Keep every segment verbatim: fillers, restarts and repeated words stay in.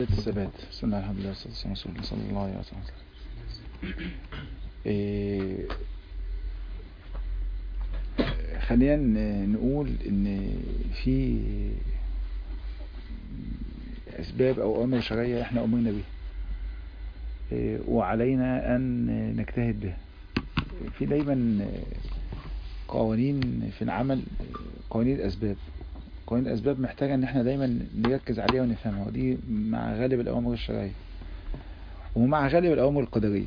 الثبات. بسم الله الحمد لله والصلاة والسلام على رسول الله صلى الله عليه وسلم. إيه خلينا نقول ان في اسباب او اوامر شرعيه احنا امرنا بها، إيه وعلينا ان نجتهد بها. في دايما قوانين في العمل، قوانين الاسباب قوانين الاسباب محتاجه ان احنا دايما نركز عليها ونفهمها، ودي مع غالب الاوامر الشرعيه ومع غالب الأوامر القدرية.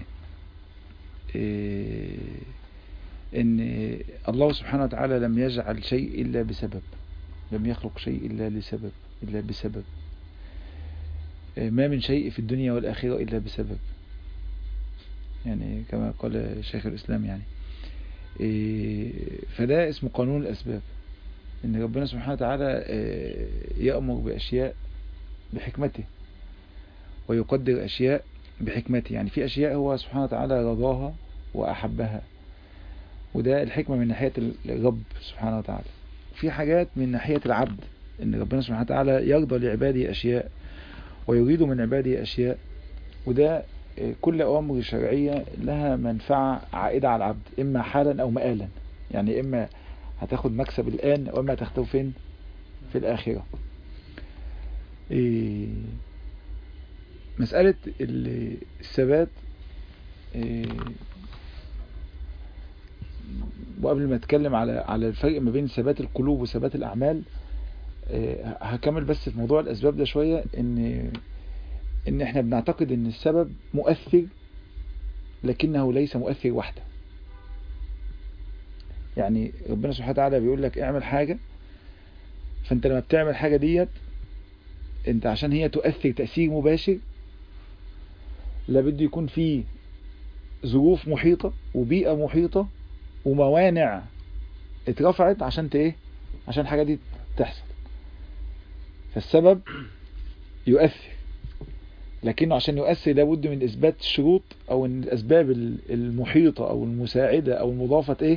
إيه إن الله سبحانه وتعالى لم يجعل شيء إلا بسبب، لم يخلق شيء إلا لسبب إلا بسبب. إيه ما من شيء في الدنيا والآخرة إلا بسبب، يعني كما قال شيخ الإسلام. يعني إيه فده اسمه قانون الأسباب، إن ربنا سبحانه وتعالى إيه يأمر بأشياء بحكمته ويقدر أشياء بحكمته. يعني في أشياء هو سبحانه وتعالى رضاها وأحبها، وده الحكمة من ناحية الرب سبحانه وتعالى. في حاجات من ناحية العبد، إن ربنا سبحانه وتعالى يرضى لعباده أشياء ويريد من عباده أشياء، وده كل أوامر شرعية لها منفعة عائدة على العبد، إما حالا أو مآلا. يعني إما هتاخد مكسب الآن أو إما هتاخده فين في الآخرة. إيه مسألة الثبات، إيه وقبل ما اتكلم على على الفرق ما بين ثبات القلوب وثبات الأعمال، إيه هكمل بس في موضوع الأسباب ده شوية. إن إن إحنا بنعتقد إن السبب مؤثر، لكنه ليس مؤثر وحده. يعني ربنا سبحانه وتعالى بيقول لك اعمل حاجة، فأنت لما بتعمل حاجة ديت أنت عشان هي تؤثر تأثير مباشر لابد يكون فيه ظروف محيطة وبيئة محيطة وموانع اترفعت عشان ايه عشان الحاجة دي تحصل. فالسبب يؤثر، لكنه عشان يؤثر لابد من إثبات الشروط أو ان الأسباب المحيطة أو المساعدة أو المضافة ايه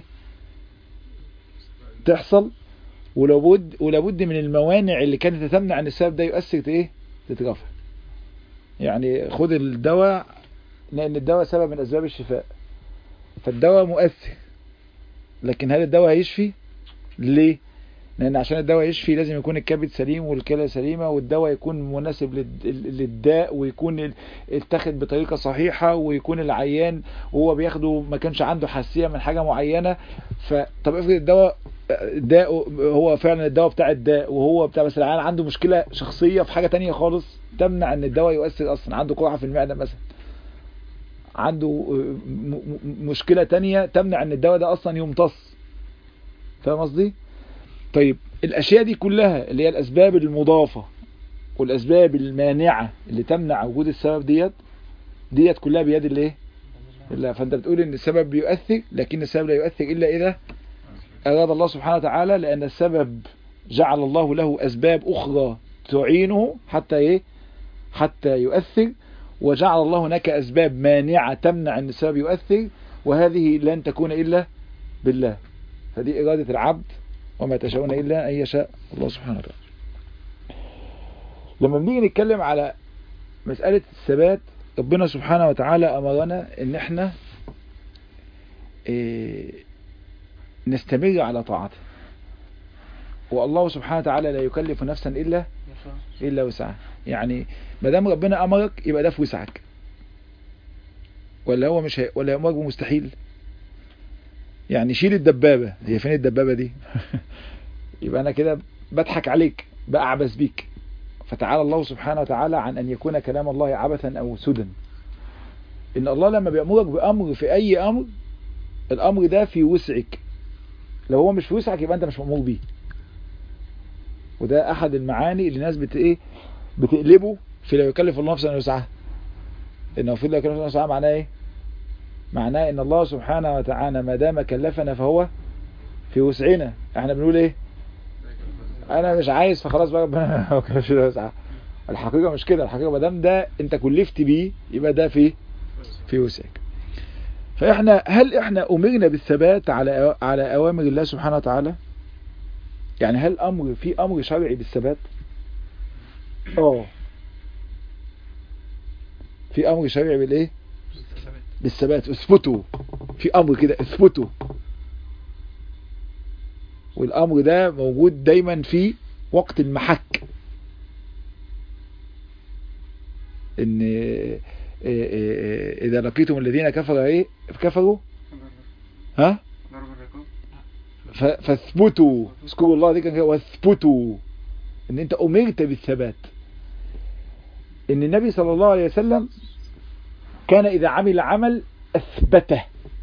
تحصل، ولابد ولابد من الموانع اللي كانت تمنع ان السبب ده يؤثر ايه تترفع. يعني خد الدواء، لأن الدواء سبب من أسباب الشفاء، فالدواء مؤثر، لكن هل الدواء هيشفي؟ ليه؟ لأن عشان الدواء يشفي لازم يكون الكبد سليم والكلى سليمة، والدواء يكون مناسب للداء، ويكون اتخذ بطريقة صحيحة، ويكون العيان وهو بياخده ما كانش عنده حساسية من حاجة معينة. فطب افرض الدواء داء هو فعلا الدواء بتاع الداء، وهو بتاع بس العيان عنده مشكلة شخصية في حاجة تانية خالص تمنع ان الدواء يؤثر اصلا، عنده قرحة في المعدة مثلا، عنده مشكلة تانية تمنع ان الدواء ده اصلا يمتص. فاهم قصدي؟ طيب الاشياء دي كلها اللي هي الاسباب المضافة والاسباب المانعة اللي تمنع وجود السبب ديت ديت كلها بيد الايه الله. فانت بتقول ان السبب بيؤثر، لكن السبب لا يؤثر الا اذا اراد الله سبحانه وتعالى، لان السبب جعل الله له اسباب اخرى تعينه حتى ايه حتى يؤثر، وجعل الله هناك أسباب مانعة تمنع أن السبب يؤثر، وهذه لن تكون إلا بالله. فدي إرادة العبد، وما تشاءون إلا أن يشاء الله سبحانه وتعالى. لما بنيجي نتكلم على مسألة الثبات، ربنا سبحانه وتعالى أمرنا أن احنا إيه نستمر على طاعته، والله سبحانه وتعالى لا يكلف نفسا إلا إلا وسعها. يعني ما دام ربنا أمرك يبقى ده في وسعك، ولا هو مش هي... ولا يأمرك بمستحيل. يعني شيل الدبابة، هي فين الدبابة دي؟ يبقى أنا كده بضحك عليك، بأعبث بيك. فتعالى الله سبحانه وتعالى عن أن يكون كلام الله عبثا أو سدى. إن الله لما بيأمرك بأمر في أي أمر، الأمر ده في وسعك، لو هو مش في وسعك يبقى أنت مش مأمور بيه. وده أحد المعاني اللي الناس بت إيه بتقلبه في لا يكلف الله نفسا إلا وسعها. إنه في لا يكلف الله نفسا معناه إيه؟ معناه إن الله سبحانه وتعالى ما دام كلفنا فهو في وسعنا. إحنا بنقول إيه؟ أنا مش عايز فخلاص بقى ربنا ما كلفش الله وسعها. الحقيقة مش كده، الحقيقة ما دام ده أنت كلفت بيه يبقى ده في في وسعك. فإحنا هل إحنا أمرنا بالثبات على على أوامر الله سبحانه وتعالى؟ يعني هل أمر في أمر شرعي بالثبات؟ اه في امر شرعي بالايه؟ بالثبات. اثبتوا، في امر كده اثبتوا، والامر ده موجود دايما في وقت المحك، ان اذا لقيتم الذين كفروا ايه كفروا ها فاثبتوا، اذكروا الله ذكرا واثبتوا، ان انت امرت بالثبات. ان النبي صلى الله عليه وسلم كان اذا عمل عمل اثبته،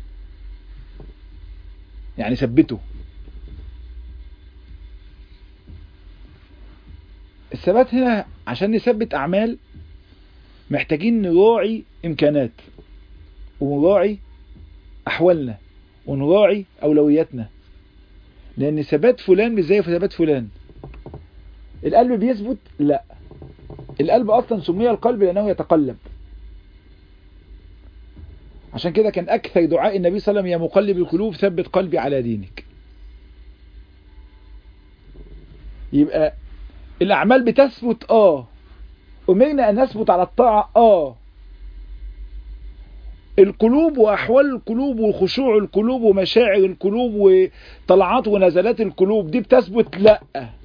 يعني ثبته. الثبات هنا عشان نثبت اعمال محتاجين نراعي امكانات، ونراعي احوالنا، ونراعي اولوياتنا، لان ثبات فلان مش زي ثبات فلان. القلب بيثبت؟ لا، القلب اصلا سمي القلب لانه يتقلب. عشان كده كان اكثر دعاء النبي صلى الله عليه وسلم يا مقلب القلوب ثبت قلبي على دينك. يبقى الاعمال بتثبت، اه امرنا ان نثبت على الطاعة، اه القلوب واحوال القلوب وخشوع القلوب ومشاعر القلوب وطلعات ونزلات القلوب دي بتثبت؟ لا.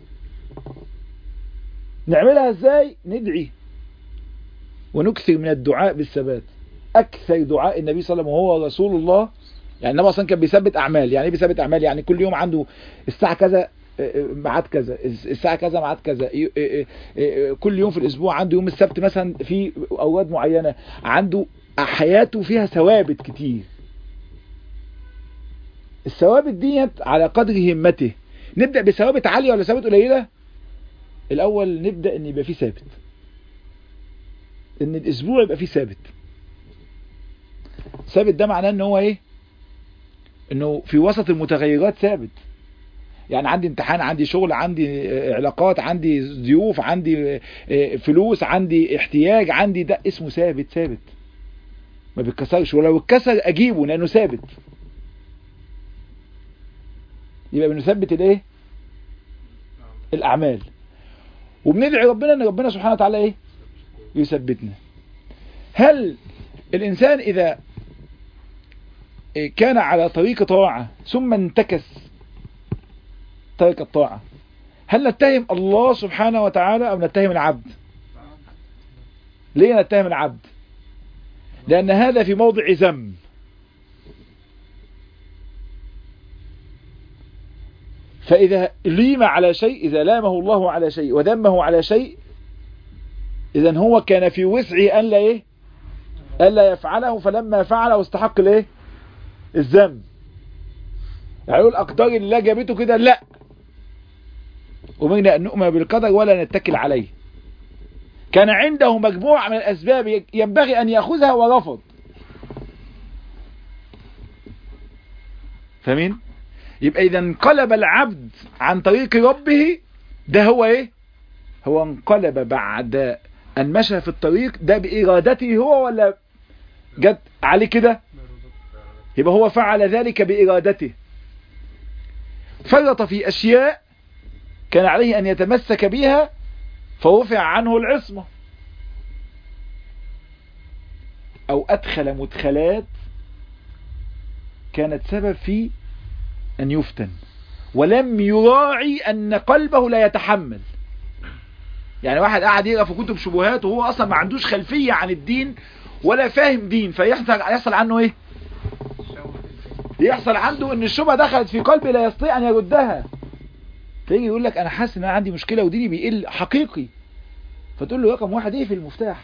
نعملها ازاي؟ ندعي ونكثر من الدعاء بالثبات. اكثر دعاء النبي صلى الله عليه وسلم وهو رسول الله، يعني النبي اصلا كان بيثبت اعمال. يعني ايه بيثبت اعمال؟ يعني كل يوم عنده الساعه كذا ميعاد كذا، الساعه كذا ميعاد كذا، كل يوم في الاسبوع عنده يوم السبت مثلا في اوقات معينه، عنده حياته فيها ثوابت كتير. الثوابت ديت على قدر همته. نبدا بثوابت عاليه ولا ثوابت قليله؟ الاول نبدا ان يبقى فيه ثابت، ان الاسبوع يبقى فيه ثابت. ثابت ده معناه ان هو ايه؟ انه في وسط المتغيرات ثابت. يعني عندي امتحان، عندي شغل، عندي علاقات، عندي ضيوف، عندي فلوس، عندي احتياج، عندي ده اسمه ثابت. ثابت ما بيتكسرش، ولو اتكسر اجيبه لانه ثابت. يبقى بنثبت الايه؟ الاعمال. وبندعي ربنا ان ربنا سبحانه وتعالى ايه؟ يثبتنا. هل الانسان اذا كان على طريق طاعة ثم انتكس ترك الطاعة، هل نتهم الله سبحانه وتعالى او نتهم العبد؟ ليه نتهم العبد؟ لان هذا في موضع ذم. فاذا ليم على شيء، اذا لامه الله على شيء وذمه على شيء، اذا هو كان في وسعه ان لا ايه؟ الا يفعله، فلما فعله استحق الايه؟ الذم. يعني يقول اقدار الله جابته كده؟ لا، أمرنا أن نؤمن بالقدر ولا نتكل عليه. كان عنده مجموعة من الأسباب ينبغي أن يأخذها ورفض. فاهمين؟ يبقى إذا انقلب العبد عن طريق ربه، ده هو إيه؟ هو انقلب بعد أن مشى في الطريق ده بإرادته هو، ولا جت عليه كده؟ يبقى هو فعل ذلك بإرادته، فرط في أشياء كان عليه أن يتمسك بها فرفع عنه العصمة، أو أدخل مدخلات كانت سبب في أن يفتن، ولم يراعي أن قلبه لا يتحمل. يعني واحد قاعد يقرأ في كتب شبهات وهو أصلا ما عندوش خلفية عن الدين ولا فاهم دين، فيحصل يحصل عنه إيه؟ يحصل عنده أن الشبهة دخلت في قلبه لا يستطيع أن يردها، فيجي يقول لك أنا حاسس أن أنا عندي مشكلة وديني بيقل حقيقي، فتقول له رقم واحد إيه في المفتاح؟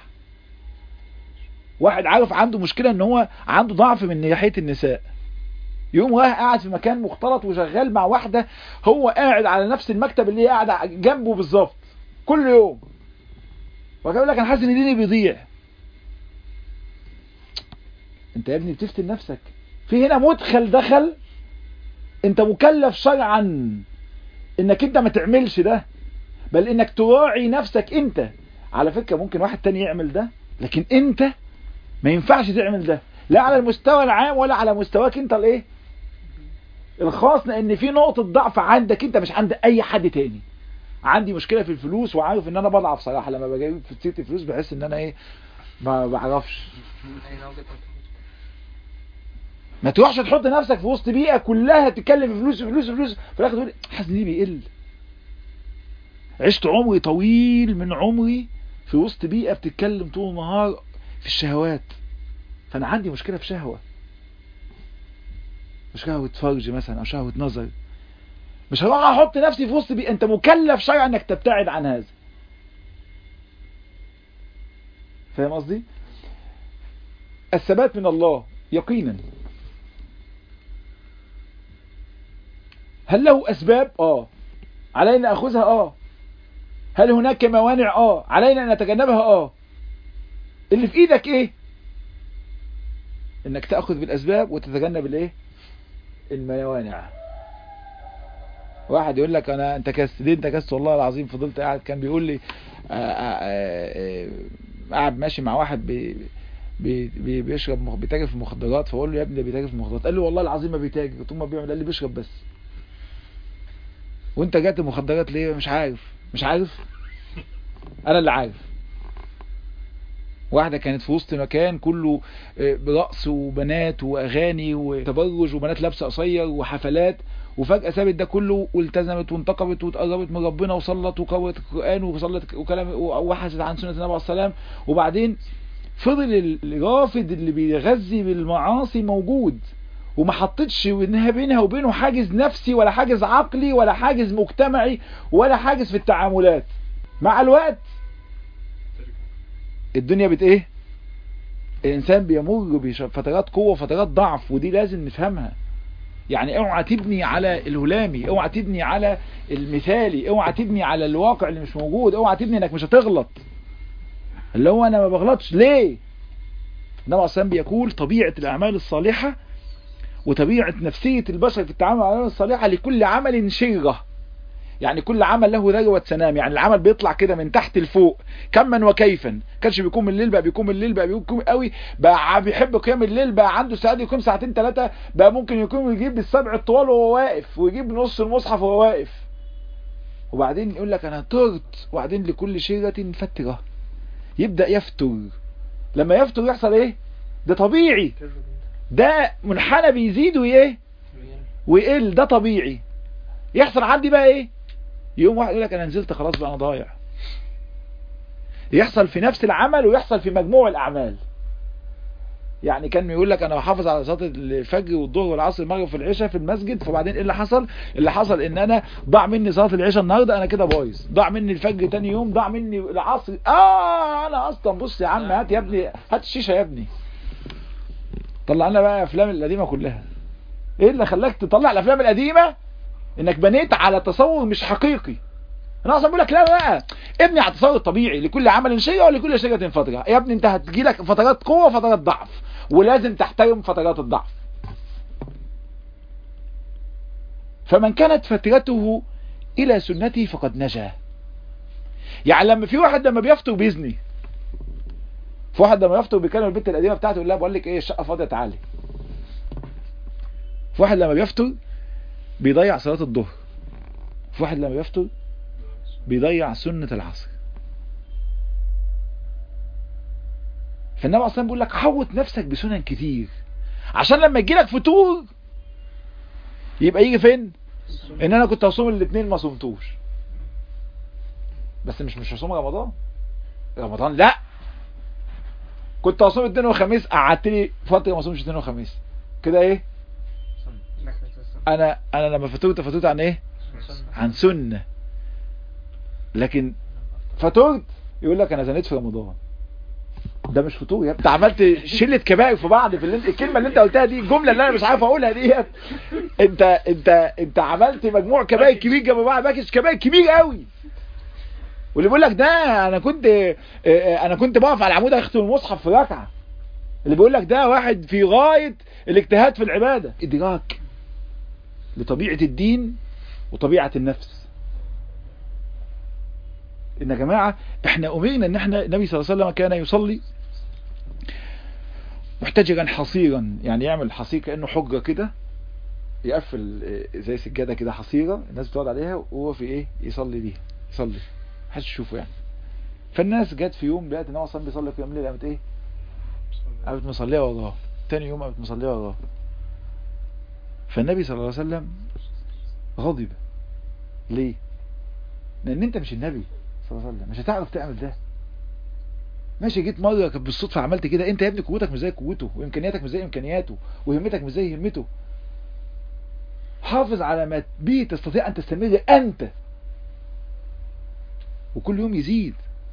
واحد عارف عنده مشكلة أن هو عنده ضعف من ناحية النساء، يوم رايح قاعد في مكان مختلط وشغال مع واحدة هو قاعد على نفس المكتب اللي هي قاعدة جنبه بالظبط كل يوم، وكان يقول لك أنا حاسس أن ديني بيضيع. أنت يا ابني بتفتن نفسك. في هنا مدخل دخل، أنت مكلف شرعا انك انت ما تعملش ده، بل انك تراعي نفسك انت. على فكرة ممكن واحد تاني يعمل ده، لكن انت ما ينفعش تعمل ده، لا على المستوى العام ولا على مستواك انت الايه الخاص، لان في نقطة ضعف عندك انت مش عند اي حد تاني. عندي مشكلة في الفلوس وعارف ان انا بضعف صراحة لما بجيب في سيرة الفلوس، بحس ان انا ايه ما بعرفش. ما تروحش تحط نفسك في وسط بيئة كلها تتكلم في فلوس فلوس فلوس في الاخر تقول حاسس ان بيقل. عشت عمري طويل من عمري في وسط بيئة بتتكلم طول النهار في الشهوات، فانا عندي مشكلة في شهوة، مش شهوة فرج مثلا او شهوة نظر. مش هروح احط نفسي في وسط بيئة. انت مكلف شرعا انك تبتعد عن هذا. فاهم قصدي؟ الثبات من الله يقينا. هل له اسباب؟ اه علينا اخذها. اه هل هناك موانع؟ اه علينا ان نتجنبها. اه اللي في ايدك ايه؟ انك تأخذ بالاسباب وتتجنب الايه؟ الموانع. واحد يقول لك انا انتكست. ليه انتكست؟ والله العظيم فضلت قاعد كان بيقول لي قاعد ماشي مع واحد بي بي بي بيشرب بيتاجر في المخدرات، فاقول له يا ابني ده بيتاجر في المخدرات. قال لي والله العظيم ما بيتاجر. قلت له ما بيعمل؟ قال لي بيشرب بس. وانت جات المخدرات ليه؟ مش عارف. مش عارف انا اللي عارف. واحدة كانت في وسط مكان كله برقص وبنات واغاني وتبرج وبنات لابسه قصير وحفلات، وفجأة سابت ده كله والتزمت وانتقبت وتقربت من ربنا وصلت وقرأت القرآن وصلت وكلام وحست عن سنة النبي عليه السلام. وبعدين فضل الرافض اللي بيغذي بالمعاصي موجود، وما حطتش انها بينها وبينه حاجز نفسي ولا حاجز عقلي ولا حاجز مجتمعي ولا حاجز في التعاملات. مع الوقت الدنيا بت ايه؟ الانسان بيمر بفترات قوة وفترات ضعف، ودي لازم نفهمها. يعني اوعى تبني على الهلامي، اوعى تبني على المثالي، اوعى تبني على الواقع اللي مش موجود، اوعى تبني انك مش هتغلط. اللي هو انا ما بغلطش ليه؟ النبي عليه الصلاة بيقول طبيعة الاعمال الصالحة وطبيعة نفسية البشر في التعامل مع الاعمال الصالحة لكل عمل شرة. يعني كل عمل له ذروة سنام. يعني العمل بيطلع كده من تحت لفوق كما وكيفا. كانش بيقوم الليل بقى بيقوم الليل بقى بيقوم قوي بقى بيحب قيام الليل بقى عنده ساعات يقوم ساعتين ثلاثة بقى ممكن يقوم يجيب السبع الطوال وهو واقف ويجيب نص المصحف وهو واقف. وبعدين يقول لك انا طرت. وبعدين لكل شيرة فترة يبدأ يفتر. لما يفتر يحصل ايه؟ ده طبيعي. ده منحنى بيزيد وايه ويقل. ده طبيعي. يحصل عندي بقى ايه؟ يوم واحد يقول لك انا نزلت خلاص بقى انا ضايع. يحصل في نفس العمل ويحصل في مجموع الاعمال. يعني كان يقول لك انا بحافظ على صلاه الفجر والظهر والعصر والمغرب في العشاء في المسجد، فبعدين ايه اللي حصل؟ اللي حصل ان انا ضاع مني صلاه العشاء النهارده، انا كده بايظ. ضاع مني الفجر تاني يوم، ضاع مني العصر. اه انا اصلا بص يا عم هات يا ابني هات الشيشه يا ابني. طلع لنا بقى الافلام القديمه كلها. ايه اللي خلاك تطلع الافلام القديمه؟ انك بنيت على تصور مش حقيقي. انا اصلا بقول لك لا بقى ابني على التصور الطبيعي لكل عمل شيء ولكل شيء فتره. يا ابني انت هتجي لك فترات قوه وفترات ضعف، ولازم تحترم فترات الضعف. فمن كانت فترته الى سنتي فقد نجا. يعني لما في واحد لما بيفطر بيزني، في واحد لما يفطر بيكلم البنت القديمه بتاعته يقول لها بقول لك ايه الشقه فاضيه تعالي. في واحد لما بيفطر بيضيع صلاه الظهر. في واحد لما بيفطر بيضيع سنة العصر. فالنبي اصلا بيقول لك حوط نفسك بسنن كتير عشان لما يجي لك فتور يبقى يجي فين؟ ان انا كنت هصوم الاثنين ما صمتوش. بس مش مش هصوم رمضان. رمضان لا، كنت هصوم اثنين وخميس قعدت لي فتره ما صومش اثنين وخميس كده ايه؟ انا انا لما فطرت فطرت عن ايه؟ عن سنه. لكن فطرت يقول لك انا زنيت في رمضان. ده مش فطور يا ابني. انت عملت شله كبائر في بعض. في اللي انت الكلمه اللي انت قلتها دي الجمله اللي انا مش عارف اقولها ديت انت انت انت عملت مجموع كبائر كبير جنب بعض. باكج كبائر كبير قوي. واللي بيقول لك ده انا كنت انا كنت بقف على العمود اختم المصحف في ركعه. اللي بيقول لك ده واحد في غايه الاجتهاد في العباده. ادراك لطبيعه الدين وطبيعه النفس. ان يا جماعة احنا امرنا ان احنا النبي صلى الله عليه وسلم كان يصلي محتجرا حصيرا. يعني يعمل حصير كأنه حجرة كده، يقفل زي سجادة كده حصيرة الناس بتقعد عليها وهو في ايه يصلي بيها. يصلي محدش يشوفه يعني. فالناس جت في يوم لقت ان هو اصلا بيصلي قيام الليل، قامت ايه؟ قامت مصليه وراه. تاني يوم قامت مصليه وراه. فالنبي صلى الله عليه وسلم غضب. ليه؟ لان انت مش النبي صلى الله عليه وسلم، مش هتعرف تعمل ده. ماشي جيت مره كانت بالصدفه عملت كده، انت يا ابني قوتك مش زي قوته، وامكانياتك مش زي امكانياته، وهمتك مش زي همته. حافظ على ما به تستطيع ان تستمر انت، وكل يوم يزيد.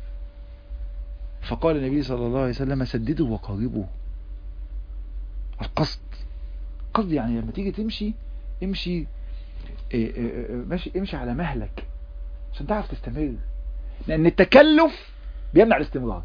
فقال النبي صلى الله عليه وسلم سددوا وقاربوا. القصد، قصد يعني لما تيجي تمشي امشي إيه إيه ماشي امشي على مهلك عشان تعرف تستمر، لان التكلف بيمنع الاستمرار.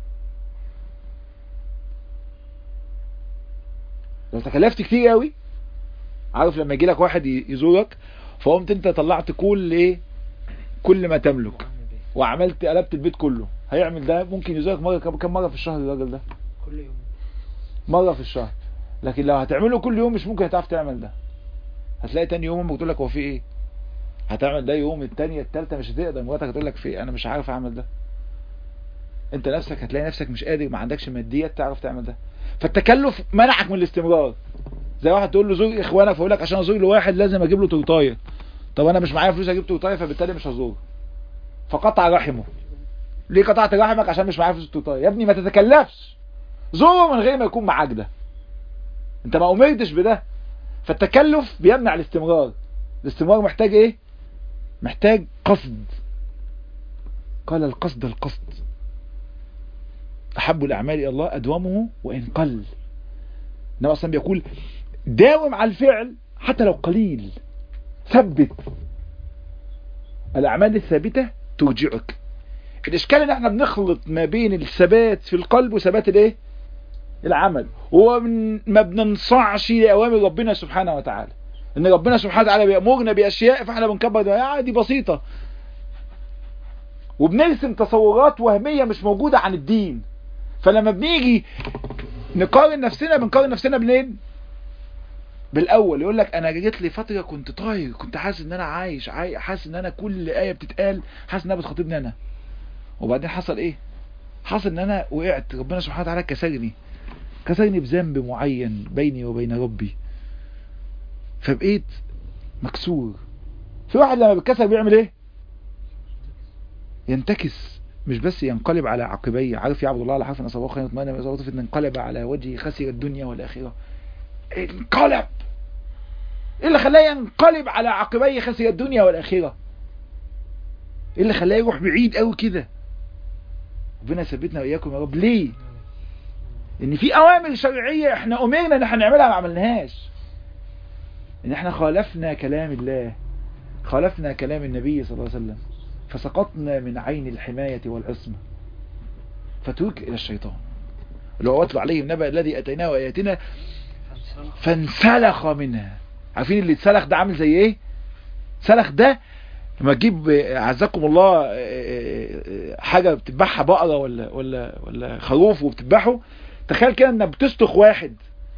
لو تكلفت كتير قوي، عارف لما يجي لك واحد يزورك فقمت انت طلعت كل ايه كل ما تملك وعملت قلبت البيت كله، هيعمل ده ممكن يزورك مره كم مره في الشهر الراجل ده؟ كل يوم مره في الشهر. لكن لو هتعمله كل يوم مش ممكن هتعرف تعمل ده. هتلاقي تاني يوم امك بتقول لك هو في ايه؟ هتعمل ده يوم التانية التالتة مش هتقدر، مراتك هتقول لك في انا مش عارف اعمل ده. انت نفسك هتلاقي نفسك مش قادر، ما عندكش ماديات تعرف تعمل ده. فالتكلف منعك من الاستمرار. زي واحد تقول له زور اخوانك فيقول لك عشان ازور له واحد لازم اجيب له تورتايه. طب انا مش معايا فلوس اجيب تورتايه فبالتالي مش هزوره. فقطع رحمه. ليه قطعت رحمك؟ عشان مش معايا فلوس تورتايه. يا ابني ما تتكلفش، زوره من غير ما يكون معاك ده. انت ما امرتش بده. فالتكلف بيمنع الاستمرار. الاستمرار محتاج ايه؟ محتاج قصد. قال القصد القصد احب الاعمال الى الله ادومه وان قل. النبي اصلا بيقول داوم على الفعل حتى لو قليل، ثبت. الاعمال الثابته ترجعك. الاشكال ان احنا بنخلط ما بين الثبات في القلب وثبات الايه؟ العمل. وما بننصعش لاوامر ربنا سبحانه وتعالى. ان ربنا سبحانه وتعالى بيأمرنا باشياء فاحنا بنكبر ده عادي بسيطه، وبنرسم تصورات وهميه مش موجوده عن الدين. فلما بنيجي نقارن نفسنا بنقارن نفسنا منين؟ بالاول. يقول لك انا جيت لي فتره كنت طاير، كنت حاسس ان انا عايش عاي... حاسس ان انا كل ايه بتتقال حاسس انها بتخاطبني انا. وبعدين حصل ايه؟ حصل ان انا وقعت، ربنا سبحانه وتعالى كسرني كسرني بذنب معين بيني وبين ربي، فبقيت مكسور. في واحد لما بيتكسر بيعمل ايه؟ ينتكس، مش بس ينقلب على عقبيه. عارف يعبد الله على حرف اصابه خير يطمئن من اصابته فتنه انقلب على وجهه خسر الدنيا والاخره. انقلب. ايه اللي خلاه ينقلب على عقبيه خسر الدنيا والاخره؟ ايه اللي خلاه يروح بعيد قوي كده؟ ربنا يثبتنا واياكم يا رب. ليه؟ ان في اوامر شرعيه احنا امرنا ان احنا نعملها ما عملناهاش، ان احنا خالفنا كلام الله، خالفنا كلام النبي صلى الله عليه وسلم، فسقطنا من عين الحمايه والعصمه فترك الى الشيطان. اللي هو واتلو عليهم نبأ الذي اتيناه واياتنا فانسلخ منها. عارفين اللي اتسلخ ده عامل زي ايه؟ سلخ ده لما تجيب عزكم الله حاجه بتذبحها بقره ولا ولا ولا خروف وبتذبحه، تخيل كده انك بتسلخ واحد.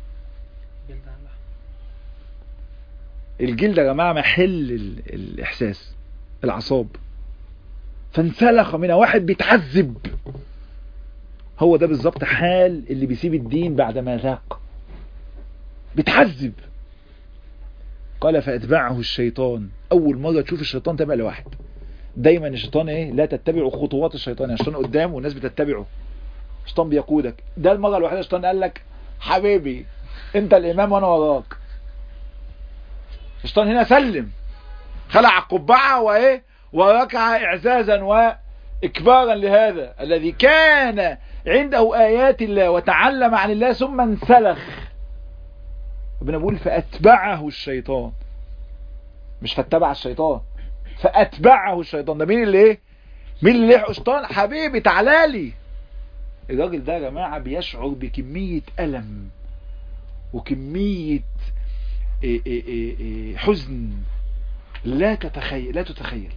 الجلد يا جماعه محل الاحساس، الاعصاب. فانسلخ منها، واحد بيتعذب. هو ده بالظبط حال اللي بيسيب الدين بعد ما ذاق، بيتعذب. قال فاتبعه الشيطان. اول مره تشوف الشيطان تابع لواحد. دايما الشيطان ايه؟ لا تتبعوا خطوات الشيطان. يعني الشيطان قدام والناس بتتبعه، الشيطان بيقودك. ده المره الوحيده الشيطان قال لك حبيبي انت الامام وانا وراك. الشيطان هنا سلم، خلع القبعه وايه وركع اعزازا واكبارا لهذا الذي كان عنده ايات الله وتعلم عن الله ثم انسلخ. ربنا بيقول فاتبعه الشيطان، مش فاتبع الشيطان، فاتبعه الشيطان. ده مين اللي ايه؟ مين اللي لحق الشيطان؟ حبيبي تعالالي. الراجل ده يا جماعه بيشعر بكميه الم وكميه إيه إيه إيه إيه حزن لا تتخيل لا تتخيل.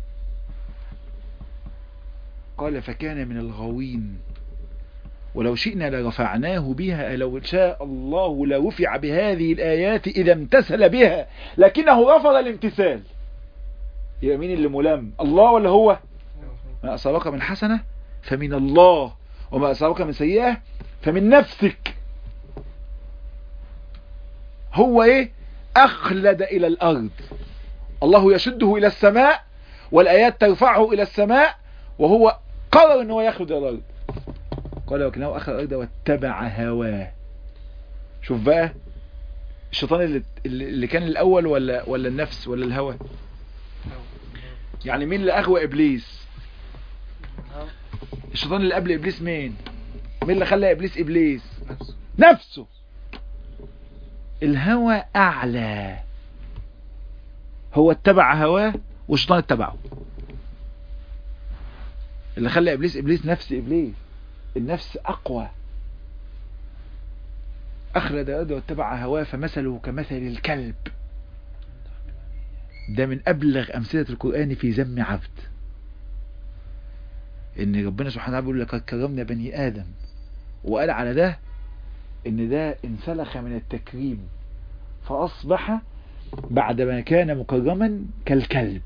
قال فكان من الغاوين ولو شئنا لرفعناه بها، لو شاء الله لرفع بهذه الآيات إذا امتثل بها لكنه رفض الامتثال. يبقى مين اللي ملام؟ الله ولا هو؟ ما أصابك من حسنة فمن الله، وما أصابك من سيئة فمن نفسك. هو ايه؟ أخلد إلى الأرض، الله يشده إلى السماء والآيات ترفعه إلى السماء، وهو قرر أنه يخلد إلى الأرض. قال وكنه أخذ الأرض واتبع هواه. شوف بقى الشيطان اللي, اللي كان الأول ولا ولا النفس ولا الهوى؟ يعني مين اللي أغوى إبليس؟ الشيطان اللي قبل إبليس مين؟ مين اللي خلى إبليس إبليس؟ نفسه. الهوى أعلى، هو اتبع هواه والشيطان اتبعه. اللي خلى إبليس إبليس نفس إبليس، النفس أقوى. أخلد يده واتبع هواه فمثله كمثل الكلب. ده من أبلغ أمثلة القرآن في ذم عبد، إن ربنا سبحانه وتعالى بيقول لقد كرمنا بني آدم، وقال على ده إن ده انسلخ من التكريم فأصبح بعدما كان مكرما كالكلب.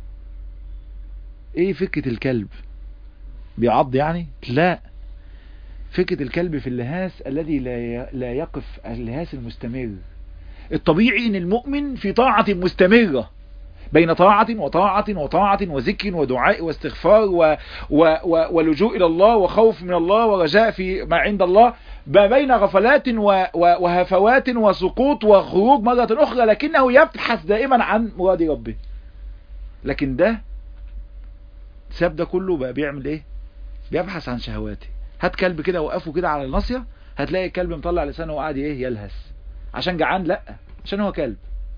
إيه فكرة الكلب؟ بيعض يعني؟ لا، فكرة الكلب في اللهاس الذي لا لا يقف، اللهاس المستمر. الطبيعي ان المؤمن في طاعة مستمرة، بين طاعة وطاعة وطاعة وذكر ودعاء واستغفار و و و ولجوء الى الله وخوف من الله ورجاء في ما عند الله، ما بين غفلات و و وهفوات وسقوط وخروج مرة اخرى، لكنه يبحث دائما عن مراد ربه. لكن ده ساب ده كله بقى بيعمل ايه؟ بيبحث عن شهواته. هات كلب كده وقفه كده على الناصية، هتلاقي الكلب مطلع لسانه وقاعد ايه؟ يلهس. عشان جعان؟ لا، عشان هو كلب.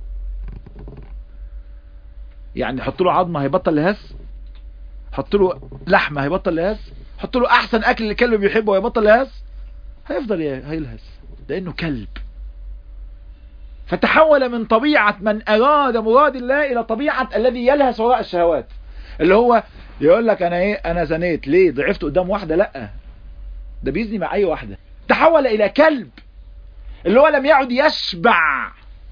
يعني حط له عظمه هيبطل لهس، حط له لحمه هيبطل لهس، حط له احسن اكل اللي الكلب بيحبه هيبطل لهس، هيفضل هيلهس لانه كلب. فتحول من طبيعة من اراد مراد الله الى طبيعة الذي يلهس وراء الشهوات، اللي هو يقول لك انا ايه؟ انا زنيت ليه؟ ضعفت قدام واحدة؟ لا، ده بيزني مع اي واحدة. تحول الى كلب، اللي هو لم يعد يشبع.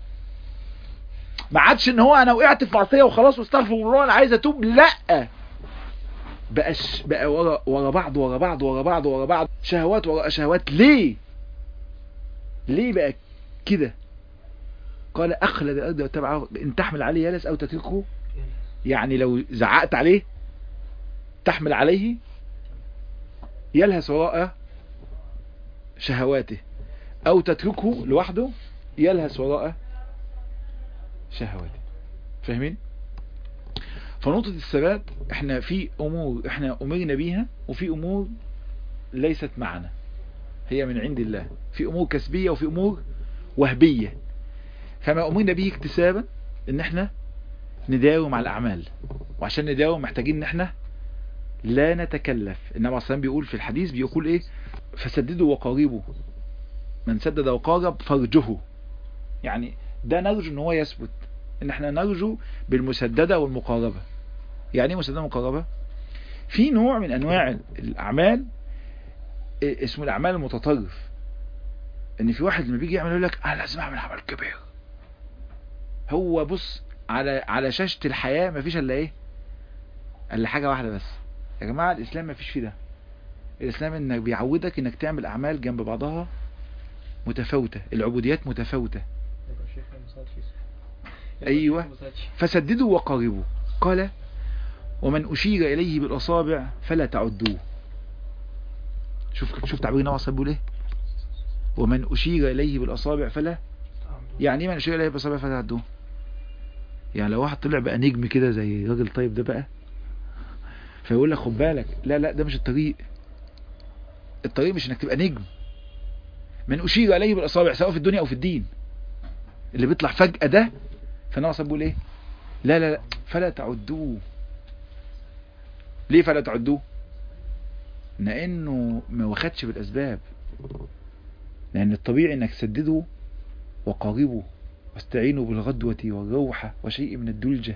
ما عادش ان هو انا وقعت في معصيه وخلاص واستغفر الله انا عايز اتوب، لا، بقاش بقى ورا ورا بعض ورا بعض ورا بعض ورا بعض، شهوات ورا شهوات. ليه؟ ليه بقى كده؟ قال اخلد الارض واتبع، ان تحمل عليه يلس او تتركه، يعني لو زعقت عليه تحمل عليه يلهس وراء شهواته، او تتركه لوحده يلهس وراء شهواته. فاهمين؟ فنقطة الثبات، احنا في امور احنا امرنا بيها، وفي امور ليست معنا، هي من عند الله. في امور كسبية وفي امور وهبية. فما امرنا به اكتسابا ان احنا نداوم على الاعمال، وعشان نداوم محتاجين ان احنا لا نتكلف. النبي عليه الصلاة بيقول في الحديث، بيقول ايه؟ فسددوا وقاربوا، من سدد وقارب فرجه. يعني ده نرجو ان هو يثبت، ان احنا نرجو بالمسددة والمقاربة. يعني ايه مسددة ومقاربة؟ في نوع من انواع الاعمال اسمه الاعمال المتطرف، ان في واحد لما بيجي يعمل يقول لك انا لازم اعمل عمل كبير. هو بص على على شاشة الحياة مفيش الا ايه؟ الا حاجة واحدة بس. يا جماعة الاسلام مفيش فيه ده. الاسلام انك بيعودك انك تعمل اعمال جنب بعضها متفاوتة، العبوديات متفاوتة. ايوه، فسددوا وقاربوا. قال ومن اشير اليه بالاصابع فلا تعدوه. شوف شوف تعبير النبي صلى الله عليه وسلم بيقول ايه؟ ومن اشير اليه بالاصابع فلا، يعني ايه من اشير اليه بالاصابع فلا تعدوه؟ يعني لو واحد طلع بقى نجم كده زي الراجل طيب ده بقى، فيقول لك خد بالك، لا لا ده مش الطريق. الطريق مش انك تبقى نجم. من اشير اليه بالاصابع سواء في الدنيا او في الدين، اللي بيطلع فجأة ده، فالنبي صلى الله عليه وسلم بيقول ايه؟ لا لا لا فلا تعدوه. ليه فلا تعدوه؟ لانه ما واخدش بالاسباب. لان الطبيعي انك تسدده وقاربه واستعينوا بالغدوة والروحة وشيء من الدلجة.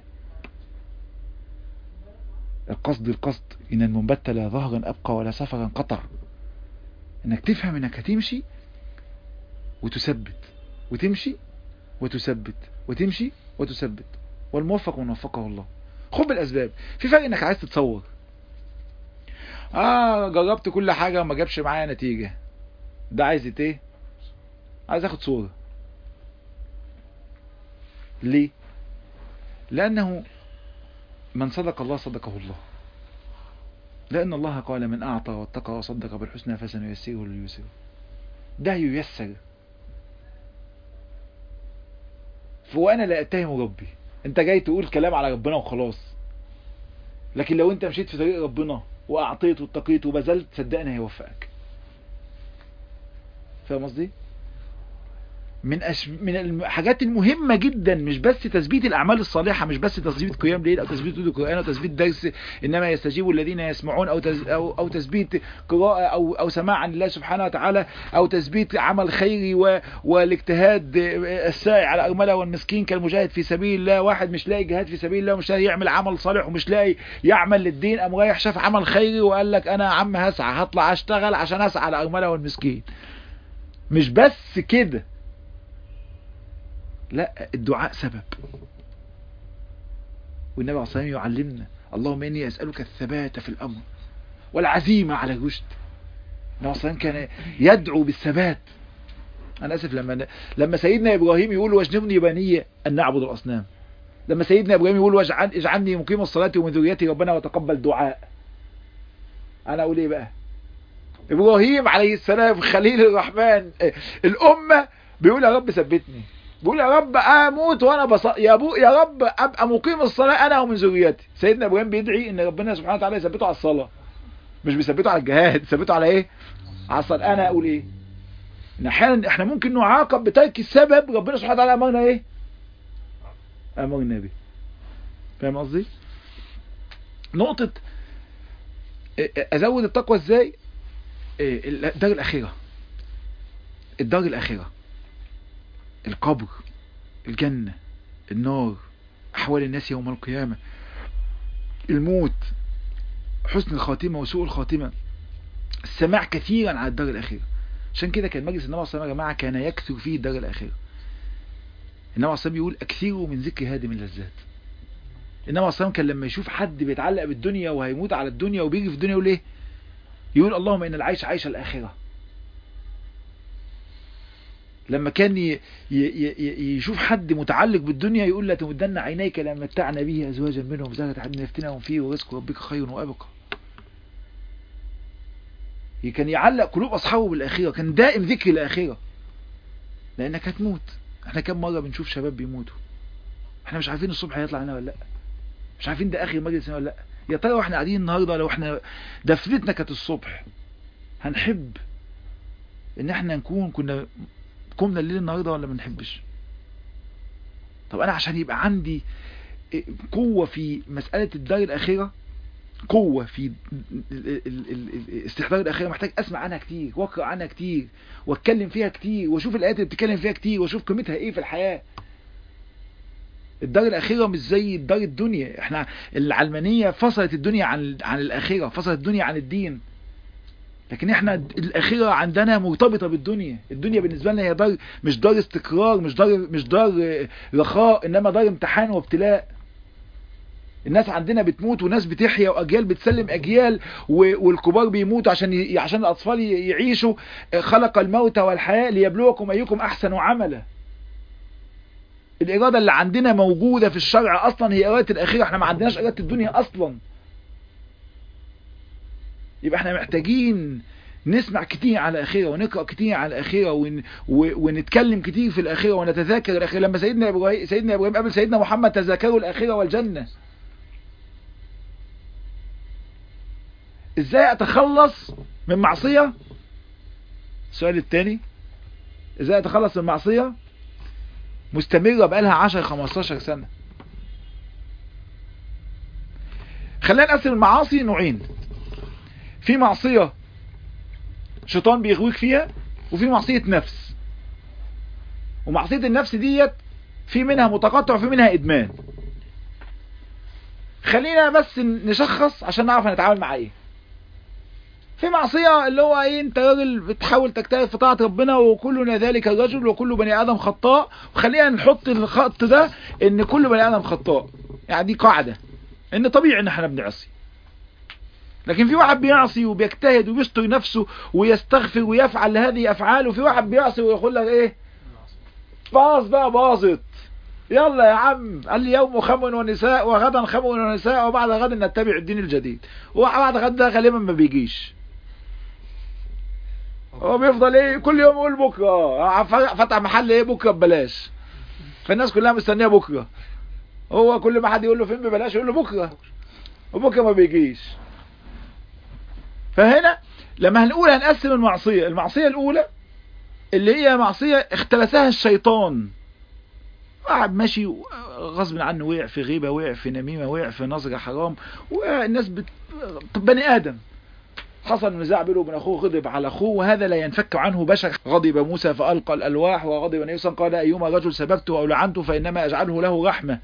القصد القصد ان المنبت لا ظهرا ابقى ولا سفرا قطع. انك تفهم انك هتمشي وتثبت، وتمشي وتثبت، وتمشي وتثبت، والموفق من وفقه الله. خد بالاسباب. في فرق انك عايز تتصور. اه جربت كل حاجة وما جابش معايا نتيجة، ده عايز ايه؟ عايز اخد صورة. ليه؟ لانه من صدق الله صدقه الله، لان الله قال من اعطى واتقى وصدق بالحسنى فسنيسره لليسر. ده ييسر. فوانا لا اتهم ربي، انت جاي تقول كلام على ربنا وخلاص، لكن لو انت مشيت في طريق ربنا واعطيت واتقيت وبذلت صدقني هيوفقك. فاهم قصدي؟ من أش... من الحاجات المهمة جدا مش بس تثبيت الأعمال الصالحة، مش بس تثبيت قيام ليل أو تثبيت القرآن أو تثبيت درس إنما يستجيب الذين يسمعون، أو تز... أو أو تثبيت قراءة أو أو سماع عن الله سبحانه وتعالى، أو تثبيت عمل خيري و... والاجتهاد الساعي على أرملة والمسكين كالمجاهد في سبيل الله. واحد مش لاقي جهاد في سبيل الله ومش لاقي يعمل عمل صالح ومش لاقي يعمل للدين، قام رايح شاف عمل خيري وقال لك أنا يا عم هسعى، هطلع أشتغل عشان أسعى على أرملة والمسكين. مش بس كده، لا، الدعاء سبب. والنبي عليه الصلاة والسلام يعلمنا اللهم إني أسألك الثبات في الأمر والعزيمة على الرشد. النبي عليه الصلاة والسلام كان يدعو بالثبات. أنا أسف لما لما سيدنا إبراهيم يقول واجنبني بني أن نعبد الأصنام، لما سيدنا إبراهيم يقول واجعل اجعلني مقيم الصلاة ومن ذريتي ربنا وتقبل دعاء، أنا أقول إيه بقى؟ إبراهيم عليه السلام خليل الرحمن الأمة بيقول يا رب ثبتني، بيقول يا رب اموت وانا بص... يا ابو يا رب ابقى مقيم الصلاه انا ومن ذريتي. سيدنا ابراهيم بيدعي ان ربنا سبحانه وتعالى يثبته على الصلاه، مش بيثبته على الجهاد، يثبته على ايه؟ على الصلاه. انا اقول ايه؟ ان احيانا احنا ممكن نعاقب بترك السبب ربنا سبحانه وتعالى امرنا ايه؟ امرنا به. فاهم قصدي؟ نقطه ازود التقوى ازاي؟ الدار الاخيره، الدار الاخيره، القبر، الجنة، النار، أحوال الناس يوم القيامة، الموت، حسن الخاتمة وسوء الخاتمة، السماع كثيرا على الدار الأخيرة. عشان كده كان مجلس النبي صلى الله عليه وسلم يا جماعة كان يكثر فيه الدار الأخيرة. النبي صلى الله عليه وسلم يقول أكثروا من ذكر هادم اللذات. النبي صلى الله عليه وسلم كان لما يشوف حد بيتعلق بالدنيا وهيموت على الدنيا وبيجي في الدنيا يقول ايه؟ يقول اللهم إن العيش عيش الآخرة. لما كان ي... ي... ي... يشوف حد متعلق بالدنيا يقول لا تمدن عينيك لما متعنا به ازواجا منهم زهرة حد نفتناهم فيه ورزق ربك خير وابقى. كان يعلق قلوب اصحابه بالاخره، كان دائم ذكر الاخره، لانك هتموت. احنا كم مره بنشوف شباب بيموتوا احنا مش عارفين الصبح هيطلع لنا ولا لا، مش عارفين ده اخر مجلس ولا لا. يا ترى واحنا قاعدين النهارده لو احنا دفنتنا كانت الصبح هنحب ان احنا نكون كنا قمنا الليل النهارده ولا ما نحبش؟ طب انا عشان يبقى عندي قوة في مسألة الدار الأخيرة، قوة في استحضار الأخيرة، محتاج أسمع عنها كتير واقرأ عنها كتير واتكلم فيها كتير واشوف الآيات اللي بتتكلم فيها كتير واشوف قيمتها ايه في الحياة. الدار الأخيرة مش زي الدار الدنيا. احنا العلمانية فصلت الدنيا عن عن الأخيرة، فصلت الدنيا عن الدين، لكن احنا الأخيرة عندنا مرتبطة بالدنيا. الدنيا بالنسبة لنا هي دار، مش دار استقرار، مش دار مش دار رخاء، انما دار امتحان وابتلاء. الناس عندنا بتموت وناس بتحيا واجيال بتسلم اجيال، والكبار بيموتوا عشان ي... عشان الاطفال يعيشوا. خلق الموت والحياة ليبلوكم ايكم احسن عملا. الإرادة اللي عندنا موجودة في الشرع أصلا هي إرادة الأخيرة، احنا ما عندناش إرادة الدنيا أصلا. يبقى احنا محتاجين نسمع كتير على الأخيرة ونقرأ كتير على الأخيرة ون... و... ونتكلم كتير في الأخيرة ونتذاكر الأخيرة. لما سيدنا إبراهيم سيدنا إبراهيم قبل سيدنا محمد تذاكروا الأخيرة والجنة. إزاي أتخلص من معصية؟ السؤال الثاني، إزاي أتخلص من معصية مستمرة بقالها عشر خمستاشر سنة؟ خلينا نقسم المعاصي نوعين. في معصية شيطان بيغويك فيها، وفي معصية نفس. ومعصية النفس ديت في منها متقطع وفي منها إدمان. خلينا بس نشخص عشان نعرف هنتعامل مع ايه. في معصية اللي هو ايه، انت راجل بتحاول تجتهد في طاعة ربنا وكلنا ذلك الرجل وكل بني ادم خطاء، وخلينا نحط الخط ده ان كل بني ادم خطاء، يعني دي قاعدة ان طبيعي ان احنا بنعصي. لكن في واحد بيعصي وبيجتهد وبيستر نفسه ويستغفر ويفعل هذه افعال، وفي واحد بيعصي ويقول لك ايه باظ بقى باظت، يلا يا عم اليوم خمر ونساء وغدا خمر ونساء وبعد غد نتبع الدين الجديد، وبعد غد ده غالبا ما بيجيش، هو بيفضل ايه كل يوم يقول بكره فتح محل ايه بكره ببلاش، فالناس كلها مستنيه بكره، هو كل ما حد يقول له فين ببلاش يقول له بكره، وبكره ما بيجيش. فهنا لما هنقول هنقسم المعصيه، المعصيه الاولى اللي هي معصيه اختلسها الشيطان، واحد ماشي غصب عنه وقع في غيبه، وقع في نميمه، وقع في نظره حرام، والناس بت... بني ادم حصل نزاع بينه وبين اخوه، غضب على اخوه، وهذا لا ينفك عنه بشر. غضب موسى فالقى الالواح، وغضب النبي صلى الله عليه وسلم قال ايما رجل سببته او لعنته فانما اجعله له رحمه،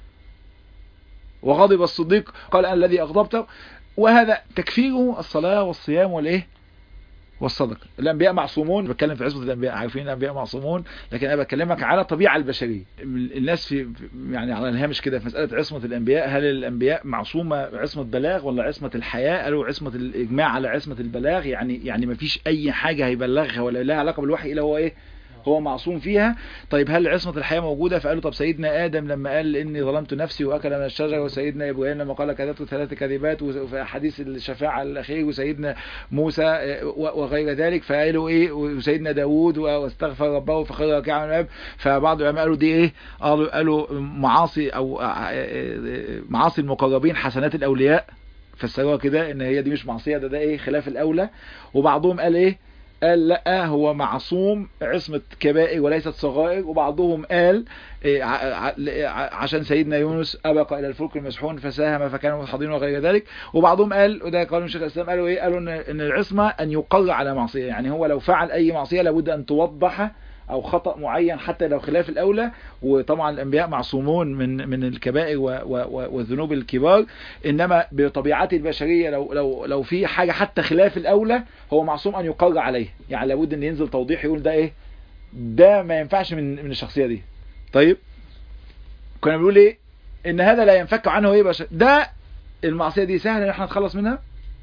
وغضب الصديق قال انا الذي اغضبته، وهذا تكفيره الصلاه والصيام والايه والصدقه. الانبياء معصومون، بتكلم في عصمه الانبياء، عارفين الانبياء معصومون، لكن انا بكلمك على الطبيعه البشريه. الناس في يعني على الهامش كده في مساله عصمه الانبياء، هل الانبياء معصومه عصمه بلاغ ولا عصمه الحياه؟ قالوا عصمه الاجماع على عصمه البلاغ، يعني يعني ما فيش اي حاجه هيبلغها ولا لها علاقه بالوحي الا هو ايه هو معصوم فيها. طيب هل عصمة الحياة موجودة؟ فقالوا طب سيدنا آدم لما قال إني ظلمت نفسي وأكل من الشجرة، وسيدنا إبراهيم لما قال كذبت ثلاث كذبات، وفي حديث الشفاعة الأخير، وسيدنا موسى وغير ذلك، فقالوا إيه، وسيدنا داود واستغفر ربه فخر راكعا وناب. فبعض العلماء قالوا دي إيه، قالوا قالوا معاصي أو معاصي المقربين حسنات الأولياء، فسروها كده إن هي دي مش معصية، ده ده إيه خلاف الأولى. وبعضهم قال إيه، قال لا هو معصوم عصمة كبائر وليست صغائر. وبعضهم قال عشان سيدنا يونس أبق إلى الفلك المسحون فساهم فكان متحضين وغير ذلك. وبعضهم قال، وده قالوا شيخ الإسلام، قالوا إيه، قالوا إن العصمة أن يقر على معصية، يعني هو لو فعل أي معصية لابد أن توضح أو خطأ معين حتى لو خلاف الأولى. وطبعا الأنبياء معصومون من من الكبائر والذنوب الكبار، إنما بطبيعته البشرية لو لو لو في حاجة حتى خلاف الأولى هو معصوم أن يقر عليه، يعني لابد أن ينزل توضيح يقول ده إيه، ده ما ينفعش من من الشخصية دي. طيب كنا بنقول إيه، إن هذا لا ينفك عنه إيه بشر، ده المعصية دي سهل إن إحنا نتخلص منها،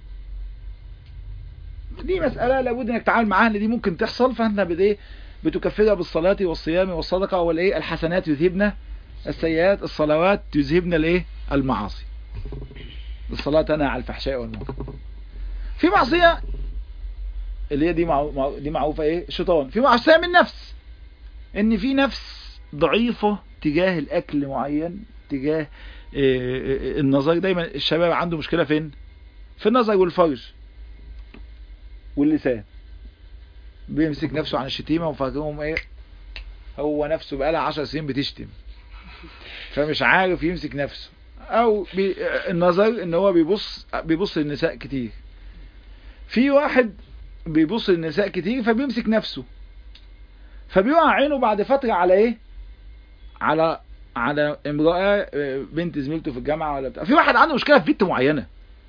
دي مسألة لابد إنك تتعامل معاها، إن دي ممكن تحصل، فأنت بديه بتكفرها بالصلاة والصيام والصدقة والايه، الحسنات يذهبن السيئات، الصلوات يذهبن الايه المعاصي، الصلاة تنهى عن الفحشاء والمنكر. في معصية اللي هي دي معو... دي معروفة ايه، الشيطان. في معصية من نفس، ان في نفس ضعيفة تجاه الاكل معين، تجاه إيه النظر. دايما الشباب عنده مشكلة فين؟ في النظر والفرج واللسان، بيمسك نفسه عن الشتيمة وفاكرهم ايه، هو نفسه بقالها عشر سنين بتشتم، فمش عارف يمسك نفسه. او بي النظر ان هو بيبص بيبص للنساء كتير. في واحد بيبص للنساء كتير فبيمسك نفسه، فبيقع عينه بعد فترة على ايه، على على امرأة بنت زميلته في الجامعة ولا بتاع. في واحد عنده مشكلة في بنت معينة،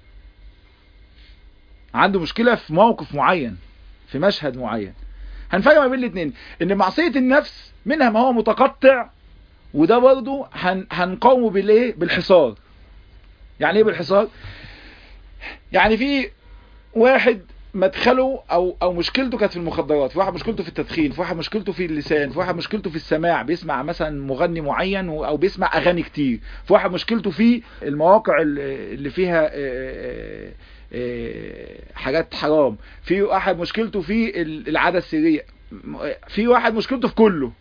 عنده مشكلة في موقف معين، في مشهد معين. هنفرق ما بين الاثنين، ان معصية النفس منها ما هو متقطع، وده برضو هن هنقاومه بالايه، بالحصار. يعني ايه بالحصار؟ يعني في واحد مدخله او او مشكلته كانت في المخدرات، في واحد مشكلته في التدخين، في واحد مشكلته في اللسان، في واحد مشكلته في السماع، بيسمع مثلا مغني معين او بيسمع اغاني كتير، في واحد مشكلته في المواقع اللي فيها حاجات حرام، في واحد مشكلته في العادة السرية، في واحد مشكلته في كله.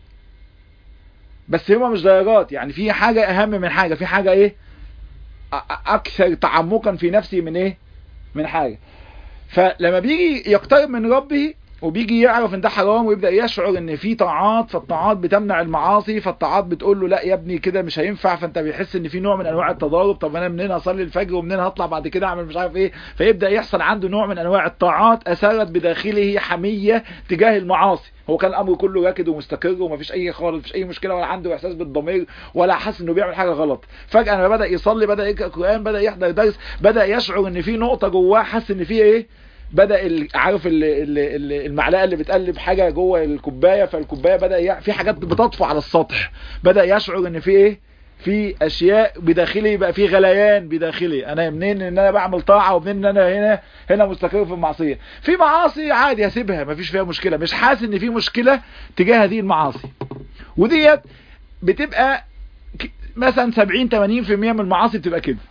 بس هما مش درجات، يعني في حاجة اهم من حاجة، في حاجة ايه اكثر تعمقا في نفسي من ايه، من حاجة. فلما بيجي يقترب من ربه وبيجي يعرف ان ده حرام ويبدأ يشعر ان في طاعات، فالطاعات بتمنع المعاصي، فالطاعات بتقول له لا يا ابني كده مش هينفع، فانت بيحس ان في نوع من انواع التضارب، طب انا منين اصلي الفجر ومنين هطلع بعد كده اعمل مش عارف ايه، فيبدأ يحصل عنده نوع من انواع الطاعات اثارت بداخله حمية تجاه المعاصي. هو كان الامر كله راكد ومستقر ومفيش اي خالص، مفيش اي مشكلة، ولا عنده احساس بالضمير ولا حاسس انه بيعمل حاجة غلط. فجأة لما بدأ يصلي، بدأ يقرأ قرآن، بدأ يحضر درس، بدأ يشعر ان في نقطة جواه، حاسس ان في ايه، بدأ عارف المعلقة اللي بتقلب حاجة جوه الكوباية، فالكوباية بدأ في حاجات بتطفو على السطح، بدأ يشعر ان في ايه، في اشياء بداخلي بقى، في غليان بداخلي، انا منين ان انا بعمل طاعة ومنين ان انا هنا هنا مستقر في المعصية. في معاصي عادي هسيبها مفيش فيها مشكلة، مش حاسس ان في مشكلة تجاه هذه المعاصي، وديت بتبقى مثلا سبعين ثمانين في المية من المعاصي بتبقى كده.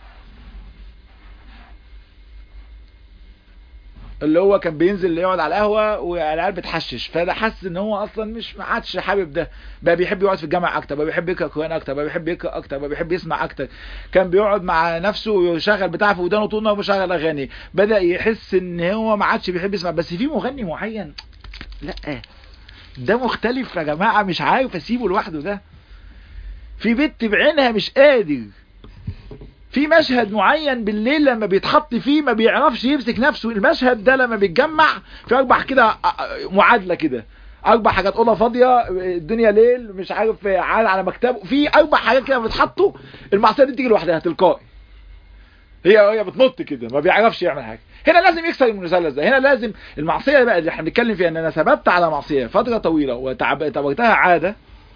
اللي هو كان بينزل يقعد على القهوه والعيال بتحشش، فده حاسس ان هو اصلا مش ما عادش حابب ده، بقى بيحب يقعد في الجامع اكتر، بقى بيحب يقرا قران اكتر، بقى بيحب يقرا اكتر، بقى بيحب يسمع اكتر. كان بيقعد مع نفسه ويشغل بتاع في ودانه طول النهار ويشغل اغاني، بدا يحس ان هو ما عادش بيحب يسمع. بس في مغني معين لا ده مختلف يا جماعه، مش عارف اسيبه لوحده. ده في بنت بعينها مش قادر، في مشهد معين بالليل لما بيتحط فيه ما بيعرفش يمسك نفسه. المشهد ده لما بيتجمع في اربع كده معادله كده، اربع حاجات، اوضه فاضيه، الدنيا ليل، مش عارف عاد على مكتبه، في اربع حاجات كده بتحطوا، المعصيه دي تيجي لوحدها تلقائي، هي هي بتنط كده، ما بيعرفش يعمل حاجه. هنا لازم يكسر المثلث ده. هنا لازم المعصيه بقى اللي احنا بنتكلم فيها ان انا ثبت على معصيه فتره طويله وتعبتها عاده،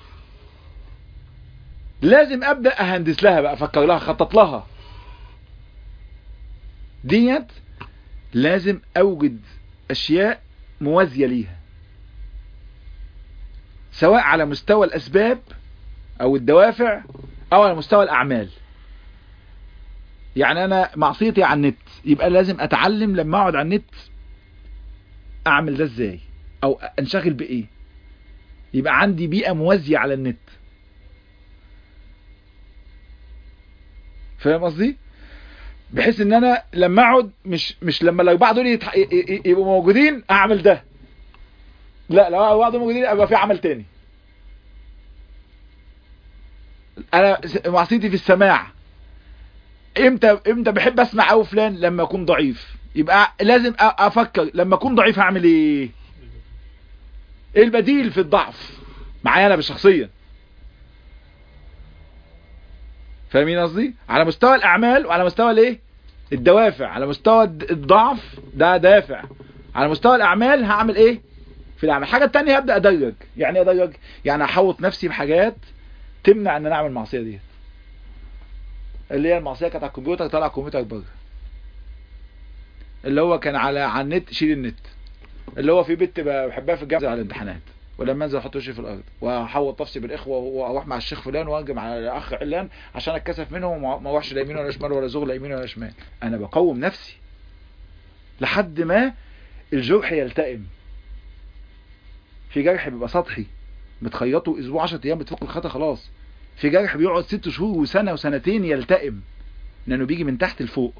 لازم ابدا اهندس لها بقى، افكر لها، اخطط لها. ديت لازم اوجد اشياء موازيه ليها، سواء على مستوى الاسباب او الدوافع او على مستوى الاعمال. يعني انا معصيتي على النت، يبقى لازم اتعلم لما اقعد على النت اعمل ده ازاي او انشغل بايه، يبقى عندي بيئه موازيه على النت. فاهم قصدي؟ بحيث ان انا لما اقعد مش مش لما الاربعه دول يتح... يبقوا موجودين اعمل ده، لا لو الاربعه دول موجودين يبقى في عمل تاني. انا معصيتي في السماع، امتى امتى بحب اسمع او فلان لما اكون ضعيف، يبقى لازم افكر لما اكون ضعيف هعمل ايه، ايه البديل في الضعف معايا انا بشخصيا. فاهمين قصدي؟ على مستوى الاعمال وعلى مستوى الايه، الدوافع. على مستوى الضعف ده دافع، على مستوى الاعمال هعمل ايه في الاعمال. الحاجه الثانيه هبدا ادرج. يعني ايه ادرج؟ يعني احوط نفسي بحاجات تمنع ان انا اعمل المعصيه دي، اللي هي المعصيه كانت على الكمبيوتر، طلع الكمبيوتر بره. اللي هو كان على على النت، شيل النت. اللي هو في بنت بحبها في الجامعه على الامتحانات، ولما انزل احط وشي في الارض واحوط نفسي بالاخوه واروح مع الشيخ فلان واهجم على الاخ علان عشان اتكسف منهم وما اروحش لا يمين ولا شمال ولا زغل لا يمين ولا شمال. انا بقوم نفسي لحد ما الجرح يلتئم. في جرح بيبقى سطحي بتخيطه اسبوع عشرة ايام بتفك الخطا خلاص. في جرح بيقعد ست شهور وسنه وسنتين يلتئم، لانه بيجي من تحت لفوق،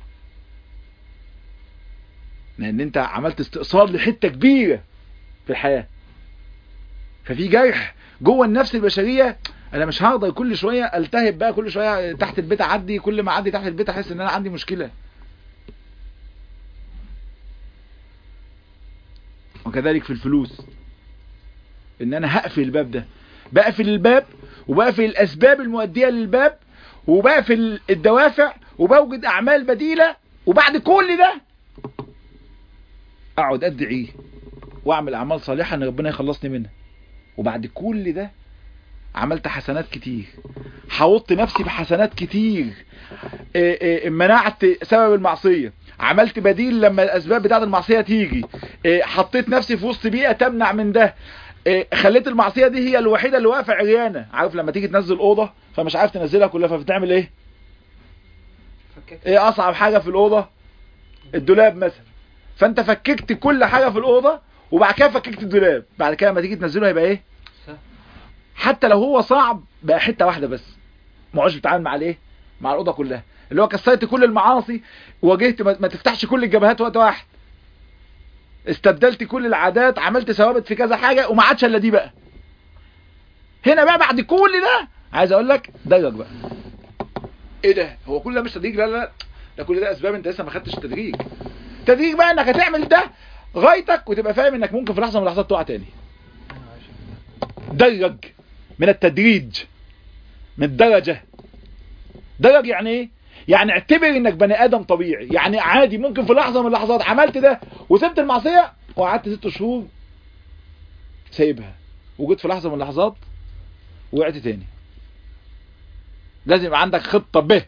لان انت عملت استئصال لحته كبيره في الحياه. ففي جرح جوه النفس البشريه، انا مش هقدر كل شويه التهب بقى، كل شويه تحت البيت اعدي، كل ما اعدي تحت البيت احس ان انا عندي مشكله. وكذلك في الفلوس، ان انا هقفل الباب ده، بقفل الباب وبقفل الاسباب المؤديه للباب وبقفل الدوافع وبوجد اعمال بديله، وبعد كل ده اقعد ادعي واعمل اعمال صالحه ان ربنا يخلصني منها. وبعد كل ده عملت حسنات كتير، حوطت نفسي بحسنات كتير، منعت سبب المعصية، عملت بديل لما الاسباب بتاعت المعصية تيجي، حطيت نفسي في وسط بيئة تمنع من ده، خليت المعصية دي هي الوحيدة اللي واقفة عريانة. عارف لما تيجي تنزل اوضة فمش عارف تنزلها كلها، فبتعمل ايه؟ ايه اصعب حاجة في الاوضة؟ الدولاب مثلا. فانت فككت كل حاجة في الاوضة وبعد كده فككت الدولاب، بعد كده لما تيجي تنزله هيبقى ايه؟ حتى لو هو صعب بقى حته واحده بس، ما عادش بتتعامل مع الايه، مع الاوضه كلها. اللي هو كسرت كل المعاصي، واجهت ما تفتحش كل الجبهات وقت واحد، استبدلت كل العادات، عملت ثوابت في كذا حاجه وما عادش الا دي بقى. هنا بقى بعد كل ده عايز اقول لك درج بقى. ايه ده؟ هو كل ده مش تدريج؟ لا لا ده كل ده اسباب، انت لسه ما خدتش التدريج. تدريج بقى انك هتعمل ده غايتك وتبقى فاهم انك ممكن في لحظه من اللحظات تقع تاني. درج من التدريج، من الدرجة. درج يعني ايه؟ يعني اعتبر انك بني ادم طبيعي، يعني عادي ممكن في لحظة من اللحظات عملت ده وسبت المعصية وقعدت ست شهور سايبها، وجيت في لحظة من اللحظات وقعت تاني. لازم يبقى عندك خطة ب.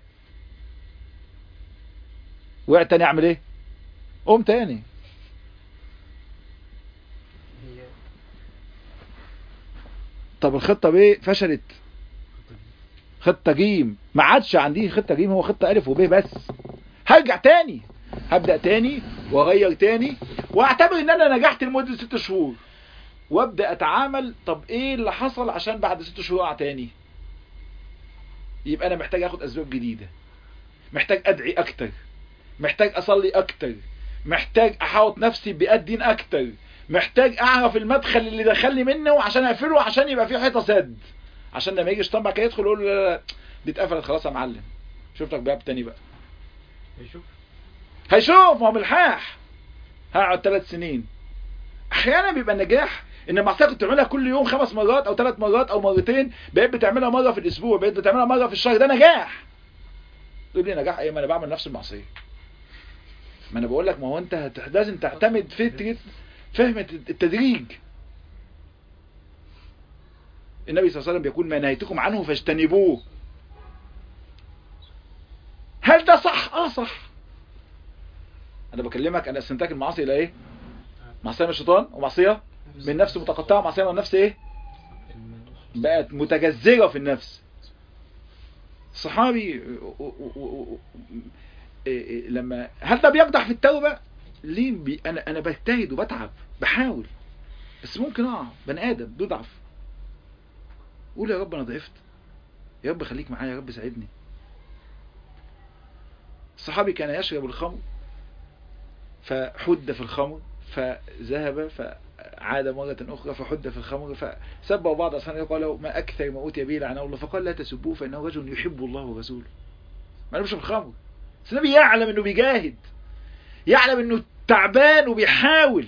وقعت تاني اعمل ايه؟ قوم تاني. طب الخطة ب فشلت، خطة جيم ما عادش عندي خطة جيم، هو خطة ألف وب بس. هرجع تاني، هبدأ تاني واغير تاني واعتبر ان انا نجحت لمدة ست شهور، وابدأ اتعامل. طب ايه اللي حصل عشان بعد ست شهور اقع تاني؟ يبقى انا محتاج اخد اسباب جديدة، محتاج ادعي اكتر، محتاج اصلي اكتر، محتاج احاوط نفسي بيئات دين اكتر، محتاج اعرف المدخل اللي دخلني منه عشان اقفله، عشان يبقى فيه حيطة سد، عشان لما يجي شيطان كده يدخل يقول له لا لا دي اتقفلت خلاص يا معلم، شوف لك باب تاني بقى. هيشوف هيشوف ما هو ملحاح. هقعد ثلاث سنين. احيانا بيبقى النجاح ان المعصيه كنت بتعملها كل يوم خمس مرات او ثلاث مرات او مرتين، بقيت بتعملها مره في الاسبوع، بقيت بتعملها مره في الشهر، ده نجاح. تقول لي نجاح ايه؟ ما انا بعمل نفس المعصيه. ما انا بقول لك، ما هو انت لازم تعتمد فكره فهم التدريج. النبي صلى الله عليه وسلم بيقول ما نهيتكم عنه فاجتنبوه. هل ده صح؟ اه صح. انا بكلمك، انا استنتاج المعاصي الى ايه؟ معصيه من الشيطان ومعصيه من نفس متقطعه، معصيه من النفس ايه؟ بقت متجذره في النفس. صحابي لما هل ده بيقدح في التوبه؟ ليه بي... انا انا بجتهد وبتعب بحاول، بس ممكن اقع، بني ادم بيضعف. قول يا رب انا ضعفت، يا رب خليك معايا، يا رب ساعدني. الصحابي كان يشرب الخمر فحد في الخمر، فذهب فعاد مرة أخرى فحد في الخمر، فسبوا بعض أصحابه قالوا ما أكثر ما أوتي به لعنه الله، فقال لا تسبوه فإنه رجل يحب الله ورسوله. ما نبش الخمر، بس النبي يعلم إنه بيجاهد، يعلم إنه تعبان وبيحاول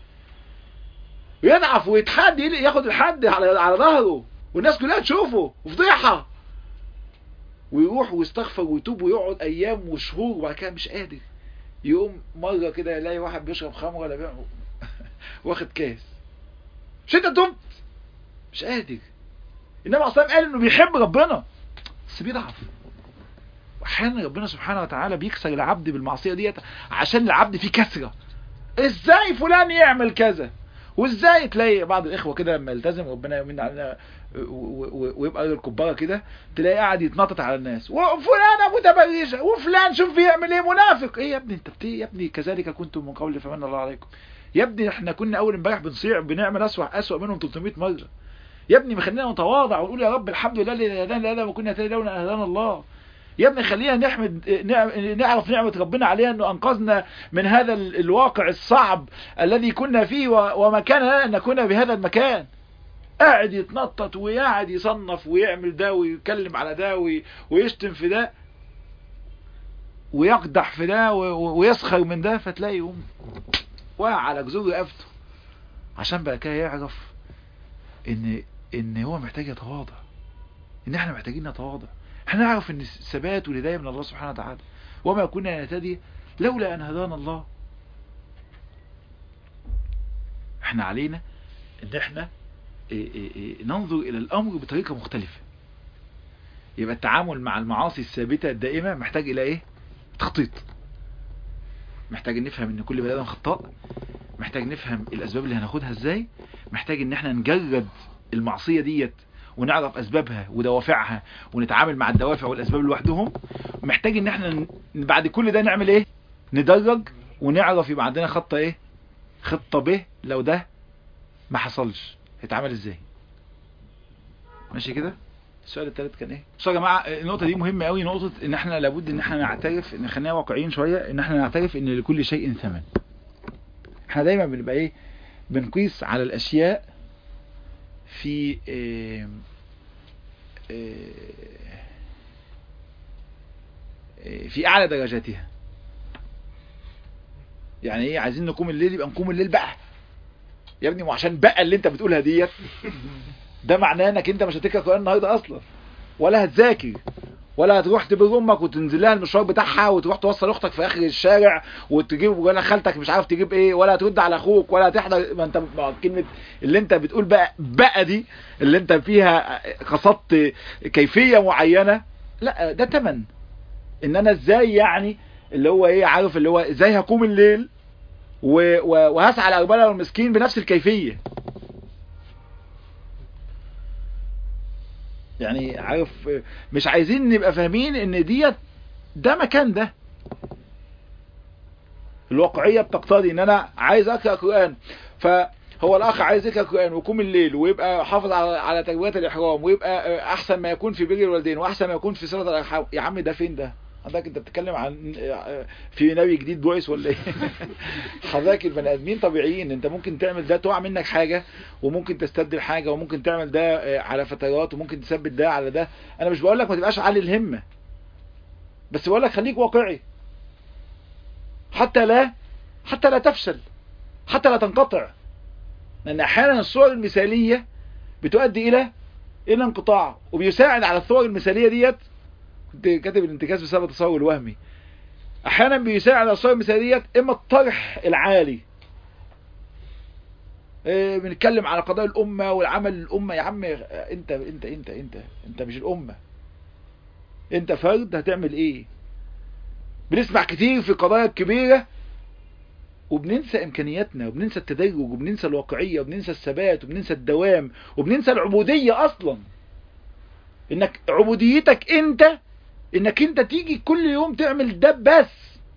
ويضعف ويتحد، ياخد الحد على على ظهره والناس كلها تشوفه وفضيحة، ويروح ويستغفر ويتوب ويقعد أيام وشهور وبعد كده مش قادر. يقوم مرة كده يلاقي واحد بيشرب خمر ولا بيع واخد كاس، مش انت تمت؟ مش قادر. انما اصلا قال انه بيحب ربنا بس بيضعف. واحيانا ربنا سبحانه وتعالى بيكسر العبد بالمعصية ديت عشان العبد فيه كسرة. ازاي فلان يعمل كذا؟ وازاي تلاقي بعض الاخوة كده لما يلتزم ربنا يمن علينا ويبقى الكبارة كده، تلاقي قاعد يتنطط على الناس، وفلانة متبرجة، وفلان شوف بيعمل ايه، منافق. ايه يا ابني انت بتي يا ابني؟ كذلك كنتم من قبل فمن الله عليكم. يا ابني احنا كنا اول امبارح بنصيع بنعمل اسوأ اسوأ منهم ثلاثمائة مرة. يا ابني خلينا نتواضع ونقول يا رب الحمد لله اللي هدانا لهذا وكنا نهتدي لولا ان هدانا الله. يا ابني خلينا نحمد نعرف نعمة ربنا علينا انه انقذنا من هذا الواقع الصعب الذي كنا فيه وما كان لنا ان نكون بهذا المكان. قاعد يتنطط ويقعد يصنف ويعمل ده ويتكلم على ده ويشتم في ده ويقدح في ده ويسخر من ده، فتلاقي يوم واقع على جذور رقبته، عشان بقى كده يعرف ان ان هو محتاج يتواضع، ان احنا محتاجين نتواضع. احنا نعرف ان الثبات والهدايه من الله سبحانه وتعالى، وما كنا نهتدي لولا ان هدانا الله. احنا علينا ان احنا إيه إيه إيه ننظر الى الامر بطريقة مختلفة. يبقى التعامل مع المعاصي الثابتة الدائمة محتاج الى ايه؟ تخطيط. محتاج نفهم ان كل بني ادم خطاء، محتاج نفهم الاسباب اللي هناخدها ازاي، محتاج ان احنا نجرد المعصية ديت ونعرف اسبابها ودوافعها ونتعامل مع الدوافع والاسباب لوحدهم. محتاج ان احنا بعد كل ده نعمل ايه؟ ندرج ونعرف يبقى عندنا خطة ايه؟ خطة ب لو ده ما حصلش هيتعمل ازاي. ماشي كده؟ السؤال الثالث كان ايه؟ بصوا يا جماعه النقطه دي مهمه قوي، نقطه ان احنا لابد ان احنا نعترف، ان خلينا واقعيين شويه، ان احنا نعترف ان لكل شيء ثمن. احنا دايما بنبقى ايه؟ بنقيس على الاشياء في إيه إيه في اعلى درجاتها. يعني ايه؟ عايزين نقوم الليل، يبقى نقوم الليل بقى يا ابني. وعشان بقى اللي انت بتقولها ديت ده معناه انك انت مش هتقرا قرآن النهارده اصلا، ولا هتذاكر، ولا هتروح تبر امك وتنزل لها المشوار بتاعها وتروح توصل اختك في اخر الشارع وتجيب، ولا خالتك مش عارف تجيب ايه، ولا هترد على اخوك، ولا هتحضر. ما انت كلمه اللي انت بتقول بقى بقى دي اللي انت فيها قصدت كيفيه معينه، لا ده تمن ان انا ازاي يعني اللي هو ايه عارف اللي هو ازاي هقوم الليل وهسعى على الارمله والمسكين بنفس الكيفيه. يعني عارف مش عايزين نبقى فاهمين ان ديت ده مكان ده. الواقعيه بتقتضي ان انا عايز اقرا قران، فهو الاخ عايز يقرا قران ويقوم الليل ويبقى حافظ على على تكبيرات الاحرام ويبقى احسن ما يكون في بر الوالدين واحسن ما يكون في صله الارحام. يا عم ده فين ده؟ حضرتك انت بتتكلم عن في نبي جديد بعث ولا ايه؟ حضرتك البني ادمين طبيعيين، انت ممكن تعمل ده تقع منك حاجه وممكن تستبدل حاجه وممكن تعمل ده على فترات وممكن تثبت ده على ده. انا مش بقول لك ما تبقاش عالي الهمه، بس بقول لك خليك واقعي حتى لا حتى لا تفشل، حتى لا تنقطع. لان احيانا الصور المثاليه بتؤدي الى الى انقطاع، وبيساعد على الصور المثاليه ديت. كنت كاتب الانتكاس بسبب التصور الوهمي. احيانا بيساعد على الصور المثاليه ديت اما الطرح العالي، إيه بنتكلم على قضايا الامه والعمل الامه. يا عم انت انت انت انت انت مش الامه، انت فرد هتعمل ايه؟ بنسمع كتير في قضايا كبيره وبننسى امكانياتنا وبننسى التدرج وبننسى الواقعيه وبننسى الثبات وبننسى الدوام وبننسى العبوديه اصلا. انك عبوديتك انت انك انت تيجي كل يوم تعمل ده بس.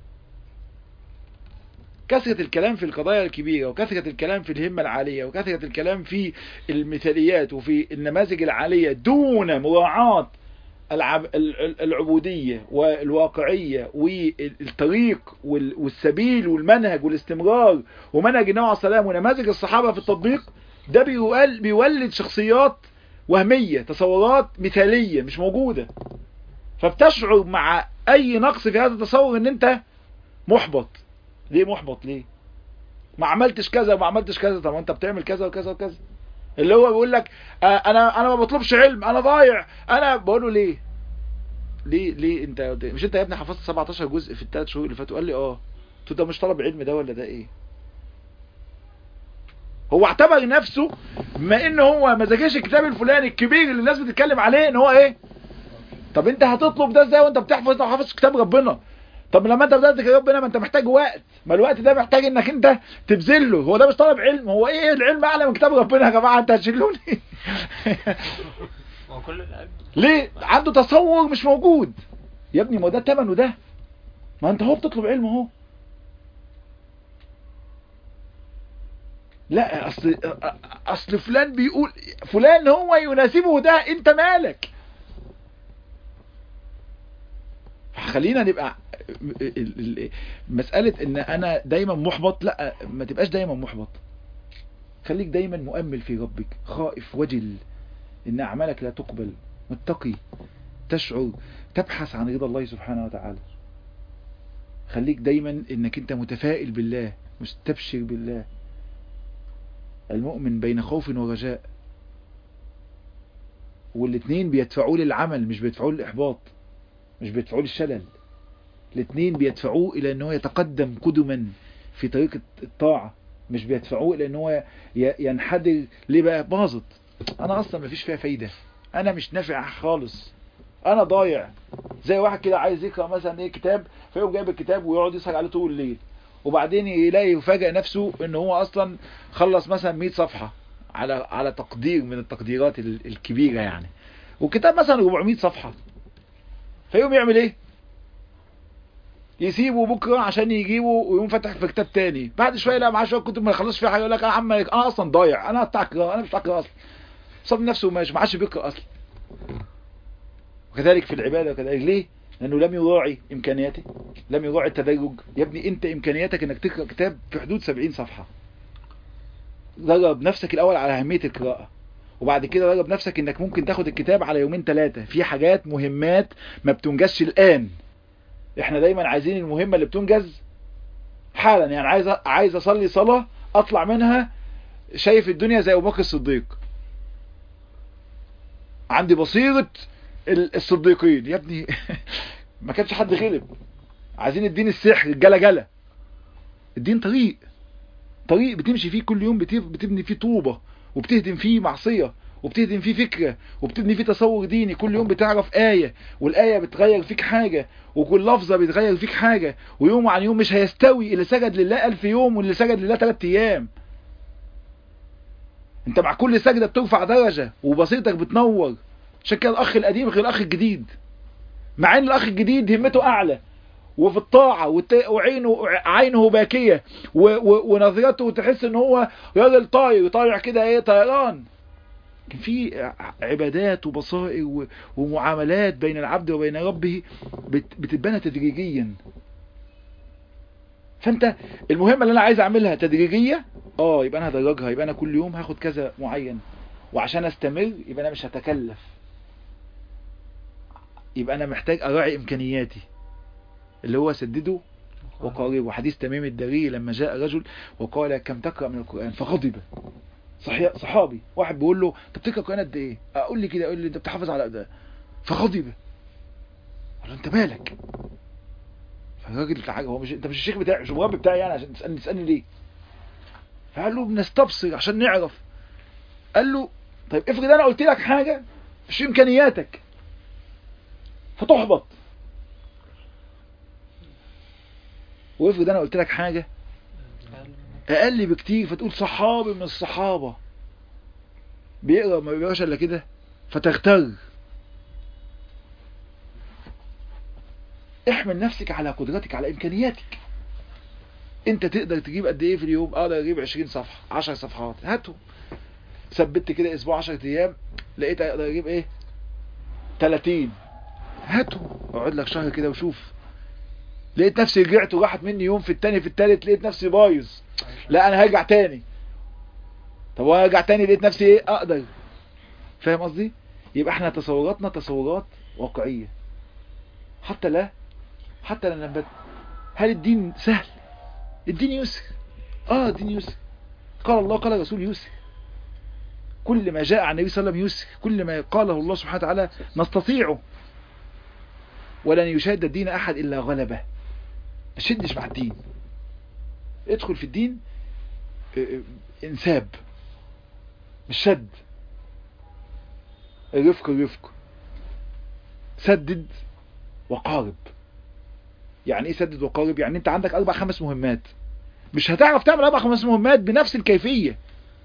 كثرة الكلام في القضايا الكبيرة وكثرة الكلام في الهمة العالية وكثرة الكلام في المثاليات وفي النماذج العالية دون مراعاة العبودية والواقعية والطريق والسبيل والمنهج والاستمرار ومنهج النبي عليه السلام ونماذج الصحابة في التطبيق، ده بيولد شخصيات وهمية، تصورات مثالية مش موجودة. فبتشعر مع اي نقص في هذا التصور ان انت محبط. ليه محبط؟ ليه ما عملتش كذا وما عملتش كذا؟ طب انت بتعمل كذا وكذا وكذا. اللي هو بيقول لك آه انا انا ما بطلبش علم، انا ضايع. انا بقول له ليه ليه ليه انت مش انت يا ابني حفظت سبعتاشر جزء في الثلاث شهور اللي فاتوا؟ قال لي اه. قلت ده مش طلب علم ده ولا ده ايه؟ هو اعتبر نفسه بما ان هو ما ذاكرش الكتاب الفلاني الكبير اللي الناس بتتكلم عليه ان هو ايه. طب انت هتطلب ده ازاي وانت بتحفظ انت حافظ كتاب ربنا؟ طب لما انت بدات كتاب ربنا ما انت محتاج وقت، ما الوقت ده محتاج انك انت تبذله. هو ده مش طلب علم؟ هو ايه العلم اعلى من كتاب ربنا يا جماعه؟ انت هتشيلوني. ليه؟ عنده تصور مش موجود. يا ابني ما ده تمن وده، ما انت هو بتطلب علم اهو. لا اصل اصل فلان بيقول فلان هو يناسبه ده، انت مالك؟ خلينا نبقى مسألة ان انا دايما محبط. لا ما تبقاش دايما محبط، خليك دايما مؤمل في ربك، خائف وجل ان اعمالك لا تقبل، متقي، تشعر تبحث عن رضا الله سبحانه وتعالى. خليك دايما انك انت متفائل بالله، مستبشر بالله. المؤمن بين خوف ورجاء، والاثنين بيدفعوه للعمل مش بيدفعوه للإحباط، مش بيدفعوه للشلل. الاثنين بيدفعوه الى ان هو يتقدم قدما في طريق الطاعة، مش بيدفعوه الى ان هو ينحدر. ليه بقى؟ باظت، انا اصلا مفيش فيها فايدة، انا مش نافع خالص، انا ضايع. زي واحد كده عايز يقرأ مثلا ايه كتاب، فيقوم جايب الكتاب ويقعد يسهر عليه طول الليل، وبعدين يلاقي يفاجئ نفسه ان هو اصلا خلص مثلا مئة صفحة على على تقدير من التقديرات الكبيرة يعني، والكتاب مثلا أربعمئة صفحة. فيقوم يعمل ايه؟ يسيبه بكره عشان يجيبه ويقوم فتح في كتاب تاني. بعد شويه لا معاه شويه كتب ما يخلصش فيها حاجه، يقول لك يا عم انا اصلا ضايع، انا بتاع قراءه، انا مش بتاع قراءه اصلا. صاب نفسه ماشي ما عادش بيقرا اصلا. وكذلك في العباده وكذلك. ليه؟ لانه لم يراعي امكانياته، لم يراعي التدرج. يا ابني انت امكانياتك انك تقرا كتاب في حدود سبعين صفحه. درب نفسك الاول على اهميه القراءه، وبعد كده درب نفسك انك ممكن تاخد الكتاب على يومين ثلاثه. في حاجات مهمات ما بتنجزش الان، احنا دايما عايزين المهمة اللي بتنجز حالا. يعني عايز عايز اصلي صلاة اطلع منها شايف الدنيا زي ابو بكر الصديق، عندي بصيرة الصديقين. يا ابني ما كانش حد غلب. عايزين الدين السحر الجلا جلا. الدين طريق، طريق بتمشي فيه كل يوم، بتبني فيه طوبة وبتهدم فيه معصية وبتهدم فيه فكرة وبتبني فيه تصور ديني. كل يوم بتعرف آية، والآية بتغير فيك حاجة، وكل لفظة بتغير فيك حاجة. ويوم عن يوم مش هيستوي اللي سجد لله ألف يوم واللي سجد لله ثلاث أيام. انت مع كل سجدة بترفع درجة وبصيرتك بتنور. عشان كده الأخ القديم غير الأخ الجديد، مع ان الأخ الجديد همته أعلى وفي الطاعة وعينه عينه باكية ونظرته تحس ان هو راجل طاير طالع كده ايه طيران. كان في عبادات وبصائر ومعاملات بين العبد وبين ربه بتتبنى تدريجيا. فانت المهمة اللي انا عايز اعملها تدريجية، اه يبقى انا هدرجها، يبقى انا كل يوم هاخد كذا معين، وعشان استمر يبقى انا مش هتكلف، يبقى انا محتاج اراعي امكانياتي اللي هو سدده وقاربه. حديث تميم الداري لما جاء رجل وقال كم تقرأ من القرآن فغضب. صحابي واحد بيقول له انت بتقرأ القرآن قد ايه؟ اقول لي كده، اقول لي انت بتحافظ على ده. فغضب، قال له انت مالك؟ فالراجل حاجه، هو مش انت مش الشيخ بتاعي، مش المربي بتاعي يعني عشان تسالني تسالني ليه؟ فقال له بنستبصر عشان نعرف. قال له طيب افرض انا قلت لك حاجه مش امكانياتك فتحبط، وافرض انا قلت لك حاجه اقل بكتير فتقول صحابي من الصحابه بيقرا ما بيقراش الا كده فتغتر. احمل نفسك على قدرتك، على امكانياتك. انت تقدر تجيب قد ايه في اليوم؟ اقدر اجيب عشرين صفحه، عشر صفحات، هاتهم. ثبت كده اسبوع عشرة ايام لقيت اقدر اجيب ايه؟ ثلاثين، هاتهم. اقعد لك شهر كده وشوف. لقيت نفسي رجعت وراحت مني يوم، في التاني في التالت لقيت نفسي بايظ، لا انا هرجع تاني. طب وانا ارجع تاني لقيت نفسي ايه؟ اقدر. فاهم قصدي؟ يبقى احنا تصوراتنا تصورات واقعيه. حتى لا حتى لا نبت. هل الدين سهل؟ الدين يسر. اه الدين يسر. قال الله قال الرسول يسر. كل ما جاء عن النبي صلى الله عليه وسلم يسر. كل ما قاله الله سبحانه وتعالى نستطيعه. ولن يشاد الدين احد الا غلبه. ما تشدش مع الدين، ادخل في الدين انساب مش شد. الرفق الرفق. سدد وقارب. يعني ايه سدد وقارب؟ يعني انت عندك اربع خمس مهمات، مش هتعرف تعمل اربع خمس مهمات بنفس الكيفية،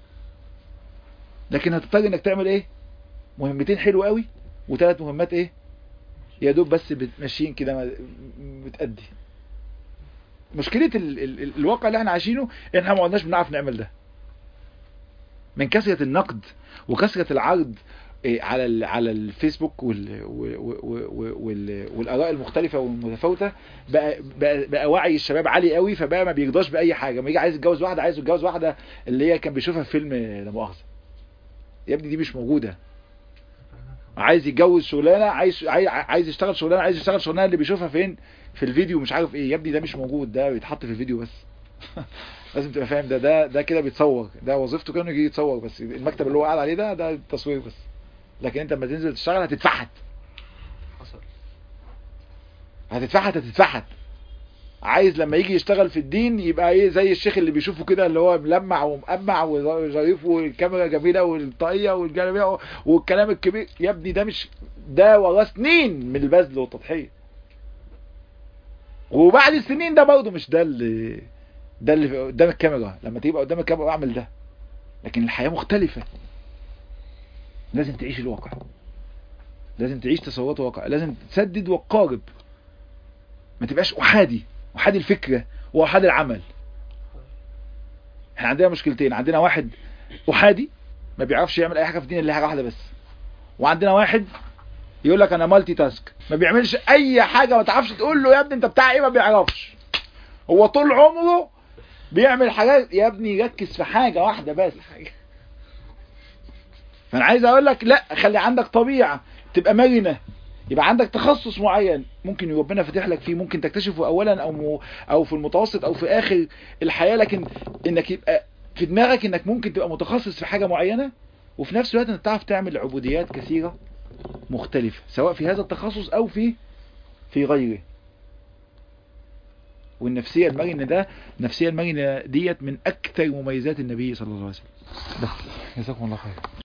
لكن هتضطر انك تعمل ايه؟ مهمتين حلو قوي وثلاث مهمات ايه يا دوب بس بتمشين كده بتأدي. مشكلة ال ال ال الواقع اللي احنا عايشينه احنا ما قلناش بنعرف نعمل ده، من كثرة النقد وكثرة العرض على ال على الفيسبوك وال وال والاراء المختلفه والمتفاوته. بقى, بقى بقى وعي الشباب عالي قوي، فبقى ما بيرضاش باي حاجه. ما يجي عايز يتجوز واحده، عايز يتجوز واحده اللي هي كان بيشوفها في فيلم لا مؤاخذه. يا ابني دي مش موجوده. عايز يتجوز شغلانه، عايز عايز يشتغل شغلانه، عايز يشتغل شغلانه اللي بيشوفها فين؟ في الفيديو مش عارف ايه. يا ابني ده مش موجود، ده بيتحط في الفيديو بس. لازم تبقى فاهم ده ده ده كده بيتصور، ده وظيفته كانه يجي يتصور بس. المكتب اللي هو قاعد عليه ده ده تصوير بس، لكن انت لما تنزل تشتغل هتتفحت. حصل. هتتفحت هتتفحت. عايز لما يجي يشتغل في الدين يبقى ايه؟ زي الشيخ اللي بيشوفه كده اللي هو ملمع ومقمع وظريف والكاميرا جميله والطاقيه والجلابيه والكلام الكبير. يا ابني ده مش ده، وراه سنين من البذل والتضحيه، وبعد السنين ده برضه مش ده اللي ده اللي قدام الكاميرا. لما تبقى قدام الكاميرا اعمل ده، لكن الحياه مختلفه. لازم تعيش الواقع، لازم تعيش تصورات واقع، لازم تسدد وتقارب. ما تبقاش احادي، احادي الفكره واحادي العمل. احنا عندنا مشكلتين، عندنا واحد احادي ما بيعرفش يعمل اي حاجه في الدين الا حاجه واحده بس، وعندنا واحد يقول لك انا مالتي تاسك، ما بيعملش اي حاجه. ما تعرفش تقول له يا ابني انت بتاع ايه، ما بيعرفش. هو طول عمره بيعمل حاجات. يا ابني ركز في حاجه واحده بس. فانا عايز اقول لك لا، خلي عندك طبيعه تبقى مرنه، يبقى عندك تخصص معين ممكن ربنا فاتح لك فيه، ممكن تكتشفه اولا او م... او في المتوسط او في اخر الحياه، لكن انك يبقى في دماغك انك ممكن تبقى متخصص في حاجه معينه، وفي نفس الوقت انت تعرف تعمل عبوديات كثيره مختلفه سواء في هذا التخصص او في في غيره. والنفسيه المرنه ده، النفسيه المرنه ديت من اكثر مميزات النبي صلى الله عليه وسلم. بس جزاكم الله خير.